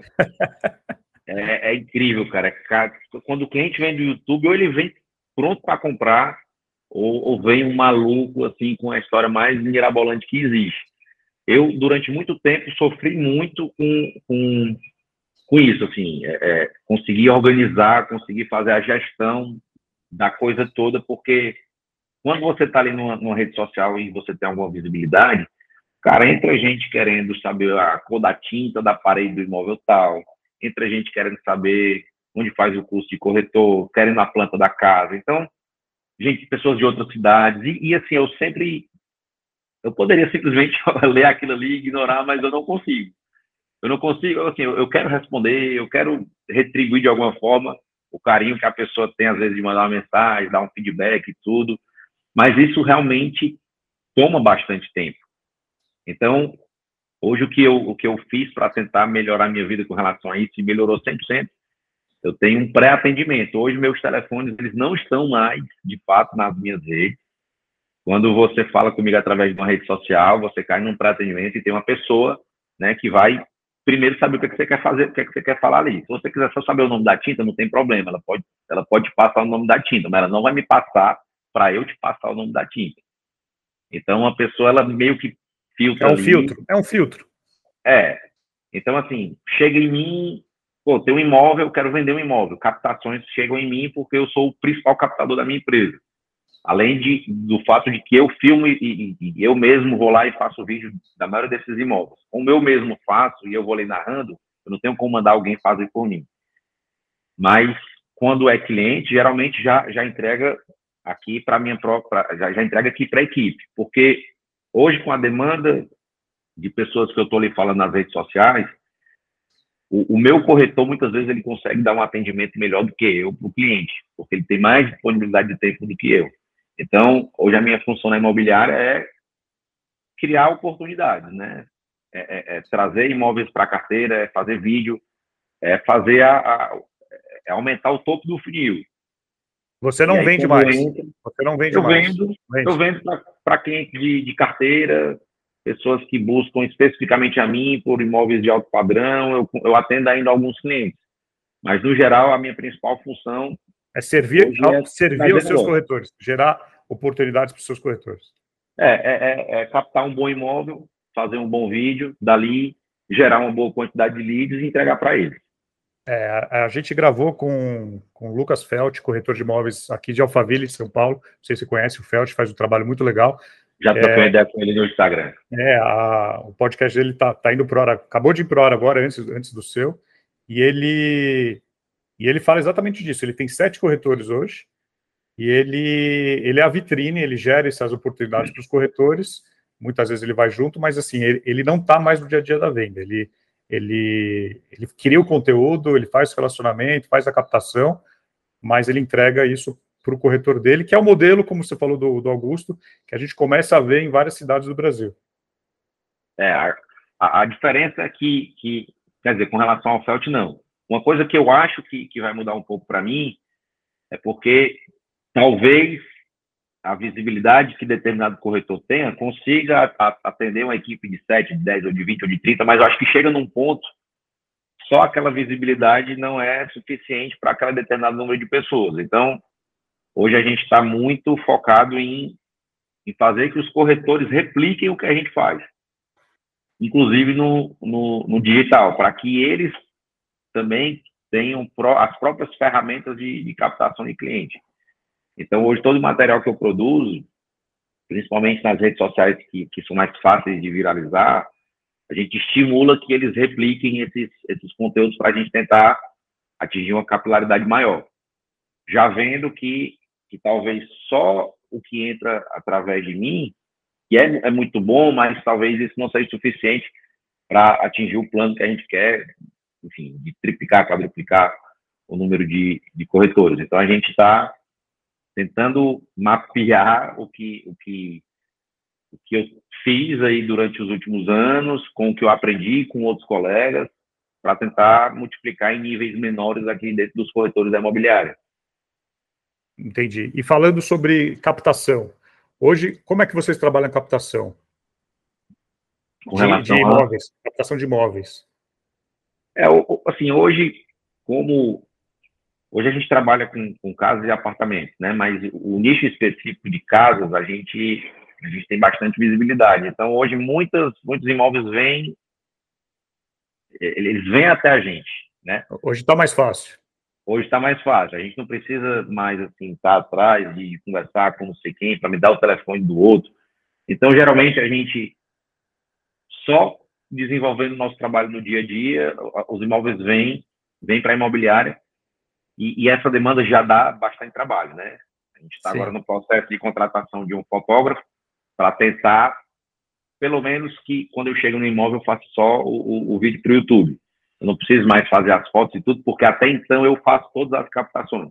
É, é incrível, cara. Quando o cliente vem do YouTube, ou ele vem pronto para comprar, ou, ou vem um maluco assim com a história mais mirabolante que existe. Eu, durante muito tempo, sofri muito com, com, com isso, assim, é, é, conseguir organizar, conseguir fazer a gestão da coisa toda, porque quando você está ali numa, numa rede social e você tem alguma visibilidade, cara, entra gente querendo saber a cor da tinta da parede do imóvel tal, entra gente querendo saber onde faz o curso de corretor, querendo a planta da casa. Então, gente, pessoas de outras cidades, e, e assim, eu sempre, eu poderia simplesmente ler aquilo ali e ignorar, mas eu não consigo. Eu não consigo, assim, eu, eu quero responder, eu quero retribuir de alguma forma o carinho que a pessoa tem, às vezes, de mandar uma mensagem, dar um feedback e tudo, mas isso realmente toma bastante tempo. Então, hoje o que eu, o que eu fiz para tentar melhorar minha vida com relação a isso, e melhorou cem por cento, eu tenho um pré-atendimento. Hoje meus telefones eles não estão mais, de fato, nas minhas redes. Quando você fala comigo através de uma rede social, você cai num pré-atendimento e tem uma pessoa, né, que vai primeiro saber o que, é que você quer fazer, o que, é que você quer falar ali. Se você quiser só saber o nome da tinta, não tem problema. Ela pode, ela pode passar o nome da tinta, mas ela não vai me passar para eu te passar o nome da tinta. Então, a pessoa, ela meio que filtra É um ali. filtro, é um filtro. É. Então, assim, chega em mim, pô, tem um imóvel, eu quero vender um imóvel. Captações chegam em mim porque eu sou o principal captador da minha empresa. Além de, do fato de que eu filmo e, e, e eu mesmo vou lá e faço vídeo da maioria desses imóveis. Como eu mesmo faço e eu vou ali narrando, eu não tenho como mandar alguém fazer por mim. Mas, quando é cliente, geralmente já, já entrega aqui para minha própria, já, já entrega aqui para a equipe. Porque hoje, com a demanda de pessoas que eu estou ali falando nas redes sociais, o, o meu corretor, muitas vezes, ele consegue dar um atendimento melhor do que eu para o cliente, porque ele tem mais disponibilidade de tempo do que eu. Então, hoje a minha função na imobiliária é criar oportunidades, né? É, é, é trazer imóveis para a carteira, é fazer vídeo, é fazer a, a é aumentar o topo do funil. Você não aí, vende mais. Entra, Você não vende eu mais. Vendo, Vende. Eu vendo para clientes de, de carteira, pessoas que buscam especificamente a mim por imóveis de alto padrão. Eu, eu atendo ainda alguns clientes. Mas, no geral, a minha principal função é servir, é servir aos seus corretores, gerar oportunidades para os seus corretores. É, é, é, é captar um bom imóvel, fazer um bom vídeo, dali gerar uma boa quantidade de leads e entregar para eles. É, a, a gente gravou com, com o Lucas Felt, corretor de imóveis aqui de Alphaville, São Paulo. Não sei se você conhece o Felt, faz um trabalho muito legal. Já troquei é, ideia com ele no Instagram. É, a, o podcast dele tá, tá indo para hora, acabou de ir para hora agora, antes, antes do seu, e ele, e ele fala exatamente disso. Ele tem sete corretores hoje, e ele, ele é a vitrine, ele gera essas oportunidades para os corretores. Muitas vezes ele vai junto, mas assim, ele, ele não está mais no dia a dia da venda. Ele, ele, ele cria o conteúdo, ele faz o relacionamento, faz a captação, mas ele entrega isso para o corretor dele, que é o modelo, como você falou do, do Augusto, que a gente começa a ver em várias cidades do Brasil. É, a, a diferença é que, que, quer dizer, com relação ao Felt, não. Uma coisa que eu acho que, que vai mudar um pouco para mim é porque talvez a visibilidade que determinado corretor tenha consiga atender uma equipe de sete, de dez, ou de vinte, ou de trinta, mas eu acho que chega num ponto, só aquela visibilidade não é suficiente para aquele determinado número de pessoas. Então, hoje a gente está muito focado em, em fazer que os corretores repliquem o que a gente faz, inclusive no, no, no digital, para que eles também tenham pró, as próprias ferramentas de, de captação de cliente. Então, hoje, todo o material que eu produzo, principalmente nas redes sociais que, que são mais fáceis de viralizar, a gente estimula que eles repliquem esses, esses conteúdos para a gente tentar atingir uma capilaridade maior. Já vendo que, que talvez só o que entra através de mim, que é, é muito bom, mas talvez isso não seja suficiente para atingir o plano que a gente quer, enfim, de triplicar, quadruplicar o número de, de corretores. Então, a gente está tentando mapear o que, o, que, o que eu fiz aí durante os últimos anos, com o que eu aprendi com outros colegas, para tentar multiplicar em níveis menores aqui dentro dos corretores da imobiliária. Entendi. E falando sobre captação, hoje, como é que vocês trabalham a captação? com de, relação de a... imóveis, captação de imóveis. É, assim, hoje, como... Hoje a gente trabalha com, com casas e apartamentos, né? Mas o nicho específico de casas, a gente, a gente tem bastante visibilidade. Então, hoje, muitas, muitos imóveis vêm, eles vêm até a gente, né? Hoje está mais fácil. Hoje está mais fácil. A gente não precisa mais, assim, estar atrás de conversar com não sei quem para me dar o telefone do outro. Então, geralmente, a gente só desenvolvendo o nosso trabalho no dia a dia, os imóveis vêm, vêm para a imobiliária, e, e essa demanda já dá bastante trabalho, né? A gente está agora no processo de contratação de um fotógrafo para tentar, pelo menos que quando eu chego no imóvel eu faço só o, o, o vídeo para o YouTube. Eu não preciso mais fazer as fotos e tudo, porque até então eu faço todas as captações.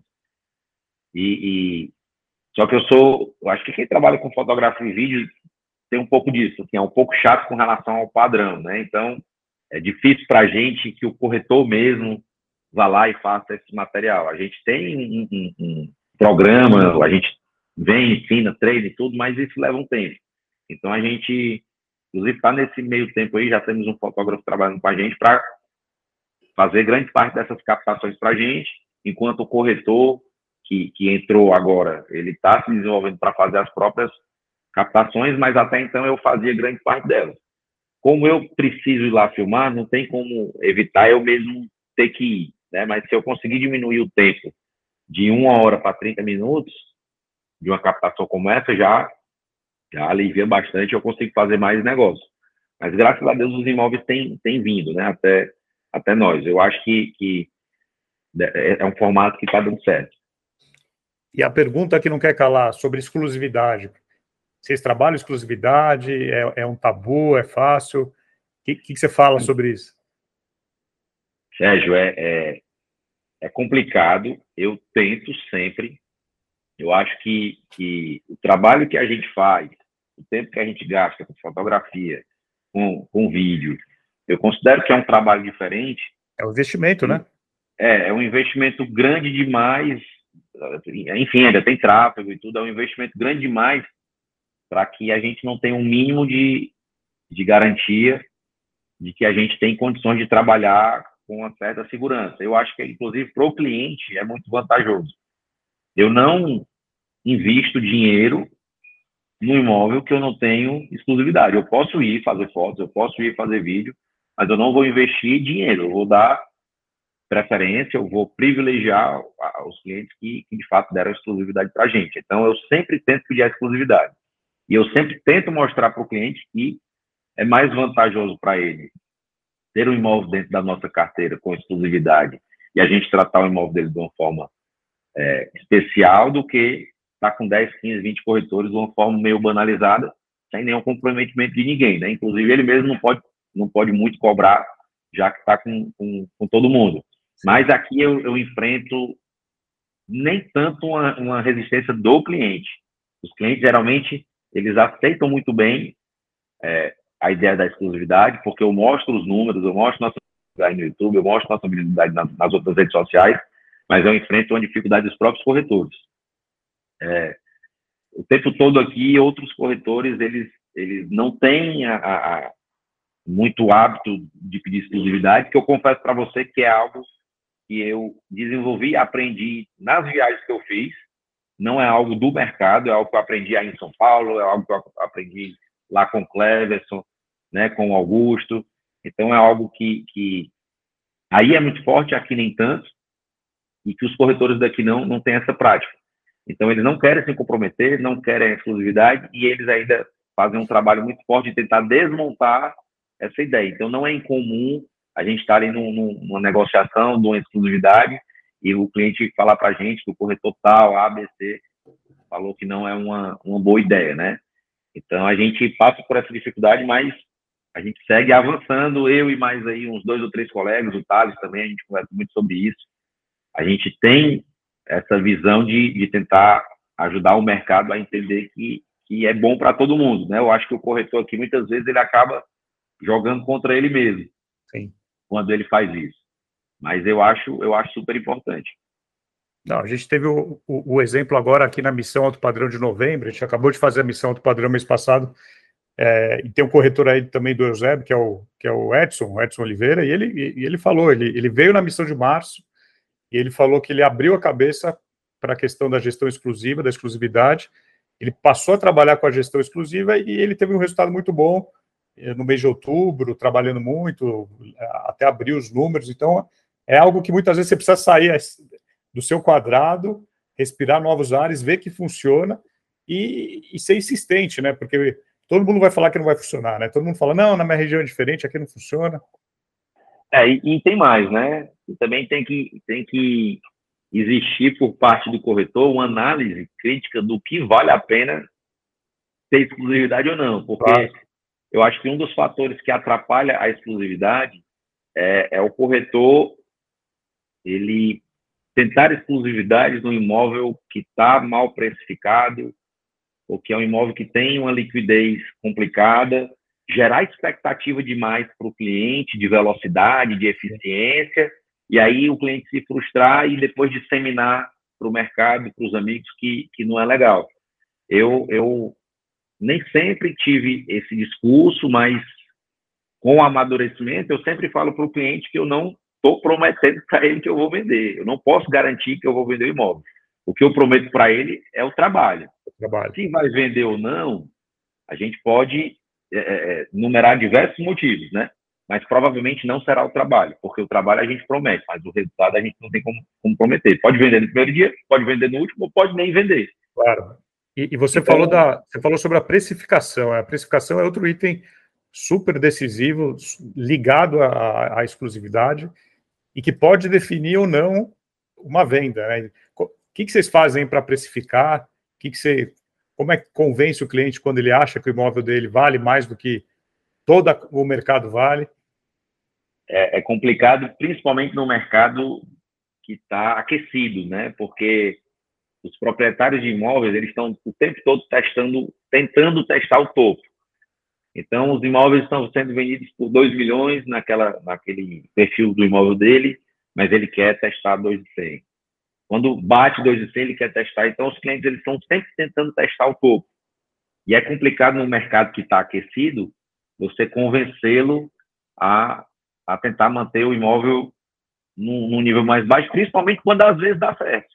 E, e só que eu sou, eu acho que quem trabalha com fotografia e vídeo tem um pouco disso, que é um pouco chato com relação ao padrão, né? Então é difícil para a gente que o corretor mesmo vá lá e faça esse material. A gente tem um, um, um programa, a gente vem, ensina, treina e tudo, mas isso leva um tempo. Então a gente, inclusive, está nesse meio tempo aí, já temos um fotógrafo trabalhando com a gente para fazer grande parte dessas captações para a gente, enquanto o corretor que, que entrou agora, ele está se desenvolvendo para fazer as próprias captações, mas até então eu fazia grande parte delas. Como eu preciso ir lá filmar, não tem como evitar eu mesmo ter que ir, né? Mas se eu conseguir diminuir o tempo de uma hora para trinta minutos de uma captação como essa, já, já alivia bastante, eu consigo fazer mais negócio. Mas graças a Deus os imóveis têm, têm vindo, né? Até, até nós. Eu acho que, que é um formato que está dando certo. E a pergunta que não quer calar sobre exclusividade. Vocês trabalham exclusividade? É, é um tabu? É fácil? O que, que você fala sobre isso? Sérgio, é, é, é complicado. Eu tento sempre. Eu acho que, que o trabalho que a gente faz, o tempo que a gente gasta com fotografia, com, com vídeo, eu considero que é um trabalho diferente. É um investimento, né? É, é um investimento grande demais. Enfim, ainda tem tráfego e tudo. É um investimento grande demais para que a gente não tenha um mínimo de, de garantia de que a gente tem condições de trabalhar com uma certa segurança. Eu acho que, inclusive, para o cliente é muito vantajoso. Eu não invisto dinheiro no imóvel que eu não tenho exclusividade. Eu posso ir fazer fotos, eu posso ir fazer vídeo, mas eu não vou investir dinheiro. Eu vou dar preferência, eu vou privilegiar os clientes que, que de fato deram exclusividade para a gente. Então, eu sempre tento pedir a exclusividade. E eu sempre tento mostrar para o cliente que é mais vantajoso para ele ter um imóvel dentro da nossa carteira com exclusividade e a gente tratar o imóvel dele de uma forma é, especial do que estar com dez, quinze, vinte corretores de uma forma meio banalizada, sem nenhum comprometimento de ninguém, né? Inclusive, ele mesmo não pode, não pode muito cobrar, já que está com, com, com todo mundo. Mas aqui eu, eu enfrento nem tanto uma, uma resistência do cliente. Os clientes, geralmente, eles aceitam muito bem é, a ideia da exclusividade, porque eu mostro os números, eu mostro nossa visibilidade no YouTube, eu mostro nossa visibilidade nas, nas outras redes sociais, mas eu enfrento uma dificuldade dos próprios corretores. É, o tempo todo aqui, outros corretores, eles, eles não têm a, a, muito hábito de pedir exclusividade, que eu confesso para você que é algo que eu desenvolvi e aprendi nas viagens que eu fiz. Não é algo do mercado, é algo que eu aprendi aí em São Paulo, é algo que eu aprendi lá com o Cleverson, né, com o Augusto. Então, é algo que, que aí é muito forte, aqui nem tanto, e que os corretores daqui não, não têm essa prática. Então, eles não querem se comprometer, não querem a exclusividade, e eles ainda fazem um trabalho muito forte de tentar desmontar essa ideia. Então, não é incomum a gente estar ali num, numa negociação de uma exclusividade e o cliente falar para a gente que o corretor tal, A, B, C, falou que não é uma, uma boa ideia, né? Então, a gente passa por essa dificuldade, mas a gente segue avançando, eu e mais aí uns dois ou três colegas, o Thales também, a gente conversa muito sobre isso. A gente tem essa visão de, de tentar ajudar o mercado a entender que, que é bom para todo mundo, né? Eu acho que o corretor aqui, muitas vezes, ele acaba jogando contra ele mesmo. Sim. Quando ele faz isso. Mas eu acho, eu acho super importante. Não, a gente teve o, o, o exemplo agora aqui na Missão Alto Padrão de novembro, a gente acabou de fazer a Missão Alto Padrão mês passado, É, e tem um corretor aí também do Eusébio, que é o, que é o Edson, o Edson Oliveira, e ele, e, e ele falou, ele, ele veio na missão de março, e ele falou que ele abriu a cabeça para a questão da gestão exclusiva, da exclusividade, ele passou a trabalhar com a gestão exclusiva e ele teve um resultado muito bom no mês de outubro, trabalhando muito, até abrir os números. Então, é algo que muitas vezes você precisa sair do seu quadrado, respirar novos ares, ver que funciona e, e ser insistente, né? Porque todo mundo vai falar que não vai funcionar, né? Todo mundo fala, não, na minha região é diferente, aqui não funciona. É, e, e tem mais, né? E também tem que, tem que existir por parte do corretor uma análise crítica do que vale a pena ter exclusividade ou não, porque claro, eu acho que um dos fatores que atrapalha a exclusividade é, é o corretor ele tentar exclusividade no imóvel que está mal precificado, ou que é um imóvel que tem uma liquidez complicada, gerar expectativa demais para o cliente, de velocidade, de eficiência, e aí o cliente se frustrar e depois disseminar para o mercado, para os amigos, que, que não é legal. Eu, eu nem sempre tive esse discurso, mas com o amadurecimento, eu sempre falo para o cliente que eu não estou prometendo para ele que eu vou vender. Eu não posso garantir que eu vou vender o imóvel. O que eu prometo para ele é o trabalho. o trabalho. Se vai vender ou não, a gente pode é, é, numerar diversos motivos, né? Mas provavelmente não será o trabalho, porque o trabalho a gente promete, mas o resultado a gente não tem como, como prometer. Pode vender no primeiro dia, pode vender no último, ou pode nem vender. Claro. E, e você, então, falou da, você falou sobre a precificação. A precificação é outro item super decisivo, ligado à, à exclusividade, e que pode definir ou não uma venda, né? O que, que vocês fazem para precificar? O que, que você, como é que convence o cliente quando ele acha que o imóvel dele vale mais do que todo o mercado vale? É, é complicado, principalmente no mercado que está aquecido, né? Porque os proprietários de imóveis eles estão o tempo todo testando, tentando testar o topo. Então, os imóveis estão sendo vendidos por dois milhões naquela, naquele perfil do imóvel dele, mas ele quer testar dois e cem. Quando bate dois e cem, ele quer testar. Então, os clientes eles estão sempre tentando testar o topo. E é complicado no mercado que está aquecido você convencê-lo a, a tentar manter o imóvel num, num nível mais baixo, principalmente quando às vezes dá certo.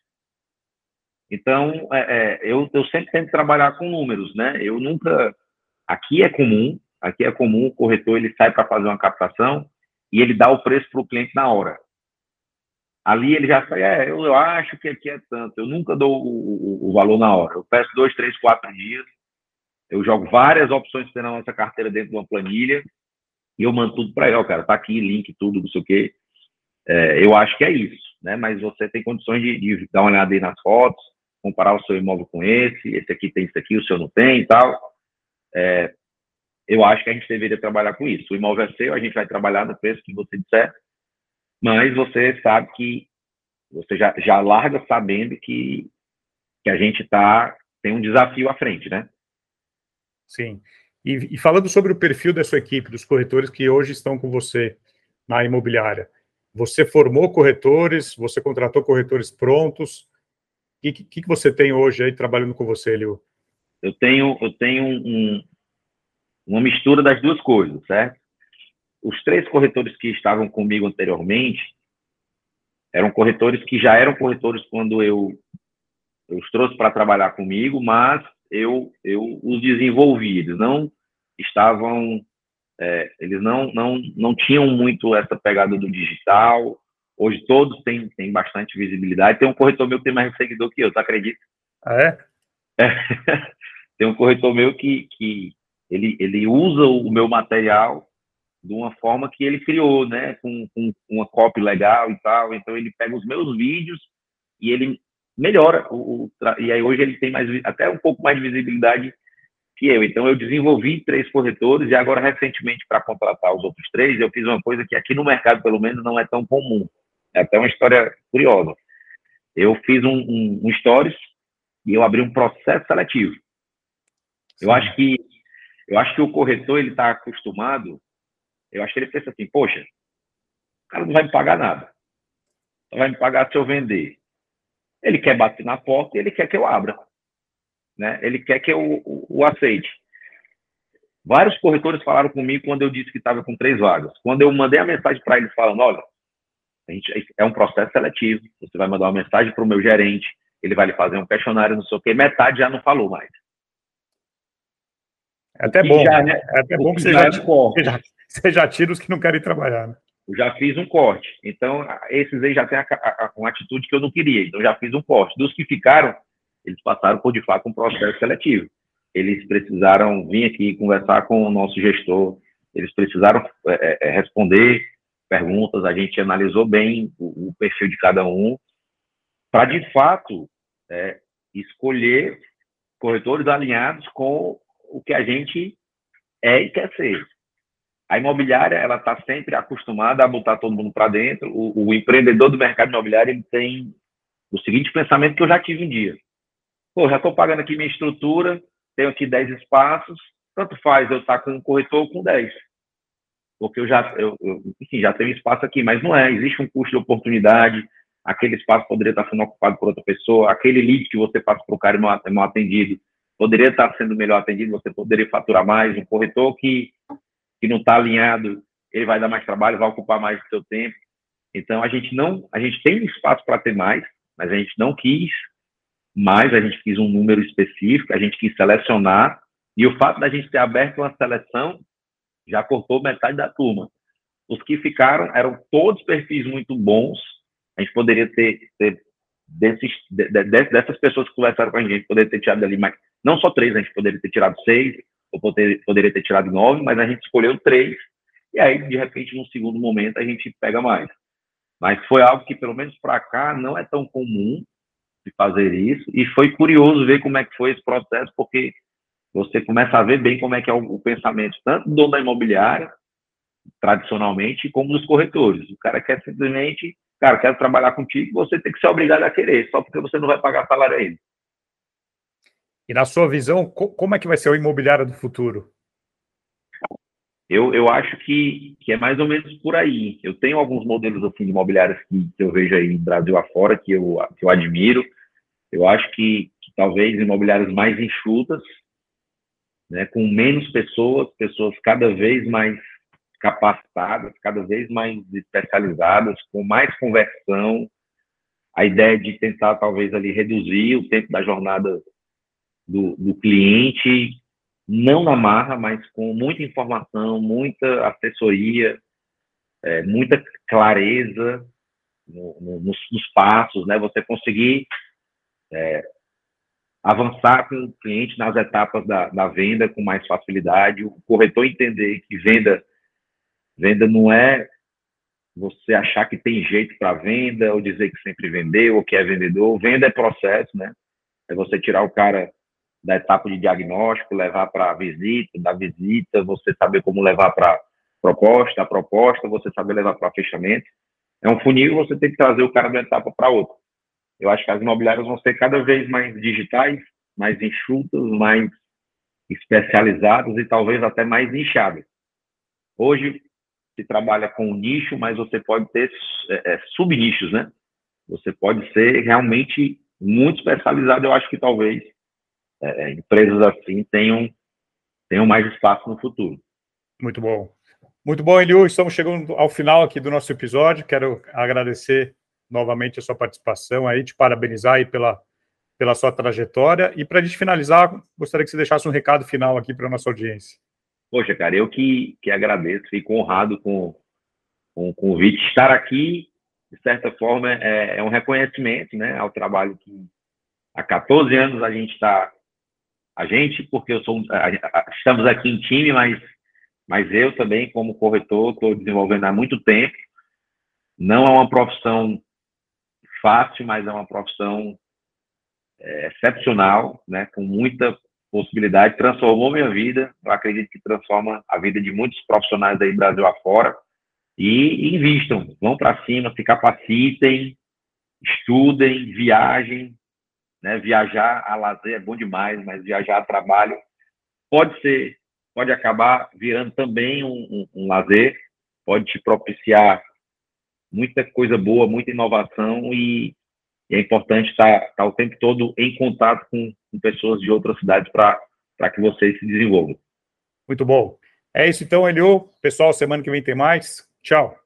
Então, é, é, eu, eu sempre tento trabalhar com números, né? Eu nunca... Aqui é comum, aqui é comum o corretor ele sai para fazer uma captação e ele dá o preço para o cliente na hora. Ali ele já sai, é, eu, eu acho que aqui é tanto. Eu nunca dou o, o, o valor na hora. Eu peço dois, três, quatro dias. Eu jogo várias opções na nossa carteira dentro de uma planilha e eu mando tudo para ele. Ó, cara, tá aqui, link, tudo, não sei o quê. É, eu acho que é isso, né? Mas você tem condições de, de dar uma olhada aí nas fotos, comparar o seu imóvel com esse, esse aqui tem isso aqui, o seu não tem e tal. É, eu acho que a gente deveria trabalhar com isso. O imóvel é seu, a gente vai trabalhar no preço que você disser, mas você sabe que você já, já larga sabendo que, que a gente tá, tem um desafio à frente, né? Sim. E, e falando sobre o perfil da sua equipe, dos corretores que hoje estão com você na imobiliária, você formou corretores, você contratou corretores prontos, o que, que, que você tem hoje aí trabalhando com você, Liu? Eu tenho, eu tenho um, uma mistura das duas coisas, certo? Os três corretores que estavam comigo anteriormente eram corretores que já eram corretores quando eu, eu os trouxe para trabalhar comigo, mas eu, eu os desenvolvi. Eles não estavam, é, eles não, não, não tinham muito essa pegada do digital. Hoje todos têm, têm bastante visibilidade. Tem um corretor meu que tem mais seguidor que eu, tu acredita? Ah, é? É. Tem um corretor meu que, que ele, ele usa o meu material de uma forma que ele criou, né? Com, com uma copy legal e tal. Então, ele pega os meus vídeos e ele melhora. O, o, e aí, hoje, ele tem mais, até um pouco mais de visibilidade que eu. Então, eu desenvolvi três corretores e agora, recentemente, para contratar os outros três, eu fiz uma coisa que aqui no mercado, pelo menos, não é tão comum. É até uma história curiosa. Eu fiz um, um, um stories e eu abri um processo seletivo. Eu acho que eu acho que o corretor ele está acostumado. Eu acho que ele pensa assim, poxa, o cara não vai me pagar nada. Só vai me pagar se eu vender. Ele quer bater na porta e ele quer que eu abra, né? Ele quer que eu o, o aceite. Vários corretores falaram comigo quando eu disse que estava com três vagas. Quando eu mandei a mensagem para eles falando, olha, a gente, é um processo seletivo, você vai mandar uma mensagem para o meu gerente, ele vai lhe fazer um questionário, não sei o quê, metade já não falou mais. É até bom, já, é, é até bom que, que você, já, é você, já, você já tira os que não querem trabalhar, né? Eu já fiz um corte. Então, esses aí já têm a, a, uma atitude que eu não queria. Então, já fiz um corte. Dos que ficaram, eles passaram por, de fato, um processo seletivo. Eles precisaram vir aqui conversar com o nosso gestor, eles precisaram é, é, responder perguntas, a gente analisou bem o, o perfil de cada um, para, de fato, é, escolher corretores alinhados com o que a gente é e quer ser. A imobiliária, ela está sempre acostumada a botar todo mundo para dentro. O, o empreendedor do mercado imobiliário, ele tem o seguinte pensamento que eu já tive um dia. Pô, já estou pagando aqui minha estrutura, tenho aqui dez espaços, tanto faz eu estar com um corretor ou com dez. Porque eu já, eu, eu, enfim, já tenho espaço aqui, mas não é. Existe um custo de oportunidade, aquele espaço poderia estar sendo ocupado por outra pessoa, aquele lead que você passa para o cara mal, mal atendido poderia estar sendo melhor atendido, você poderia faturar mais. Um corretor que, que não está alinhado, ele vai dar mais trabalho, vai ocupar mais do seu tempo. Então, a gente não, a gente tem espaço para ter mais, mas a gente não quis mais, a gente quis um número específico, a gente quis selecionar, e o fato da gente ter aberto uma seleção já cortou metade da turma. Os que ficaram eram todos perfis muito bons, a gente poderia ter, ter desses, de, de, dessas pessoas que conversaram com a gente, poderia ter tirado ali mais, não só três, a gente poderia ter tirado seis, ou poder, poderia ter tirado nove, mas a gente escolheu três, e aí, de repente, num segundo momento, a gente pega mais. Mas foi algo que, pelo menos para cá, não é tão comum de fazer isso, e foi curioso ver como é que foi esse processo, porque você começa a ver bem como é que é o, o pensamento, tanto do dono da imobiliária, tradicionalmente, como dos corretores. O cara quer simplesmente, cara, quero trabalhar contigo, você tem que ser obrigado a querer, só porque você não vai pagar salário a ele. E na sua visão, como é que vai ser o imobiliário do futuro? Eu, eu acho que, que é mais ou menos por aí. Eu tenho alguns modelos assim, de imobiliários que, que eu vejo aí no Brasil afora, que eu, que eu admiro. Eu acho que, que talvez imobiliários mais enxutas, né, com menos pessoas, pessoas cada vez mais capacitadas, cada vez mais especializadas, com mais conversão. A ideia de tentar, talvez, ali reduzir o tempo da jornada do, do cliente, não na marra, mas com muita informação, muita assessoria, é, muita clareza no, no, nos, nos passos, né? Você conseguir é, avançar com o cliente nas etapas da, da venda com mais facilidade, o corretor entender que venda, venda não é você achar que tem jeito para venda, ou dizer que sempre vendeu, ou que é vendedor. Venda é processo, né? É você tirar o cara da etapa de diagnóstico, levar para a visita, da visita, você saber como levar para proposta, a proposta, você saber levar para fechamento. É um funil, você tem que trazer o cara de uma etapa para outra. Eu acho que as imobiliárias vão ser cada vez mais digitais, mais enxutas, mais especializadas e talvez até mais nichadas. Hoje se trabalha com nicho, mas você pode ter é, subnichos, né? Você pode ser realmente muito especializado. Eu acho que talvez é, empresas assim tenham, tenham mais espaço no futuro. Muito bom. Muito bom, Eliu. Estamos chegando ao final aqui do nosso episódio. Quero agradecer novamente a sua participação aí, te parabenizar aí pela, pela sua trajetória. E para a gente finalizar, gostaria que você deixasse um recado final aqui para a nossa audiência. Poxa, cara, eu que, que agradeço, fico honrado com, com o convite. Estar aqui, de certa forma, é, é um reconhecimento, né, ao trabalho que há quatorze anos a gente está... A gente, porque eu sou, a, a, estamos aqui em time, mas, mas eu também, como corretor, estou desenvolvendo há muito tempo. Não é uma profissão fácil, mas é uma profissão é, excepcional, né, com muita possibilidade, transformou minha vida, eu acredito que transforma a vida de muitos profissionais aí Brasil afora, e invistam, vão para cima, se capacitem, estudem, viajem, né, viajar a lazer é bom demais, mas viajar a trabalho pode ser, pode acabar virando também um, um, um lazer, pode te propiciar muita coisa boa, muita inovação, e é importante estar, estar o tempo todo em contato com, com pessoas de outras cidades para que vocês se desenvolvam. Muito bom. É isso então, Eliu. Pessoal, semana que vem tem mais. Tchau.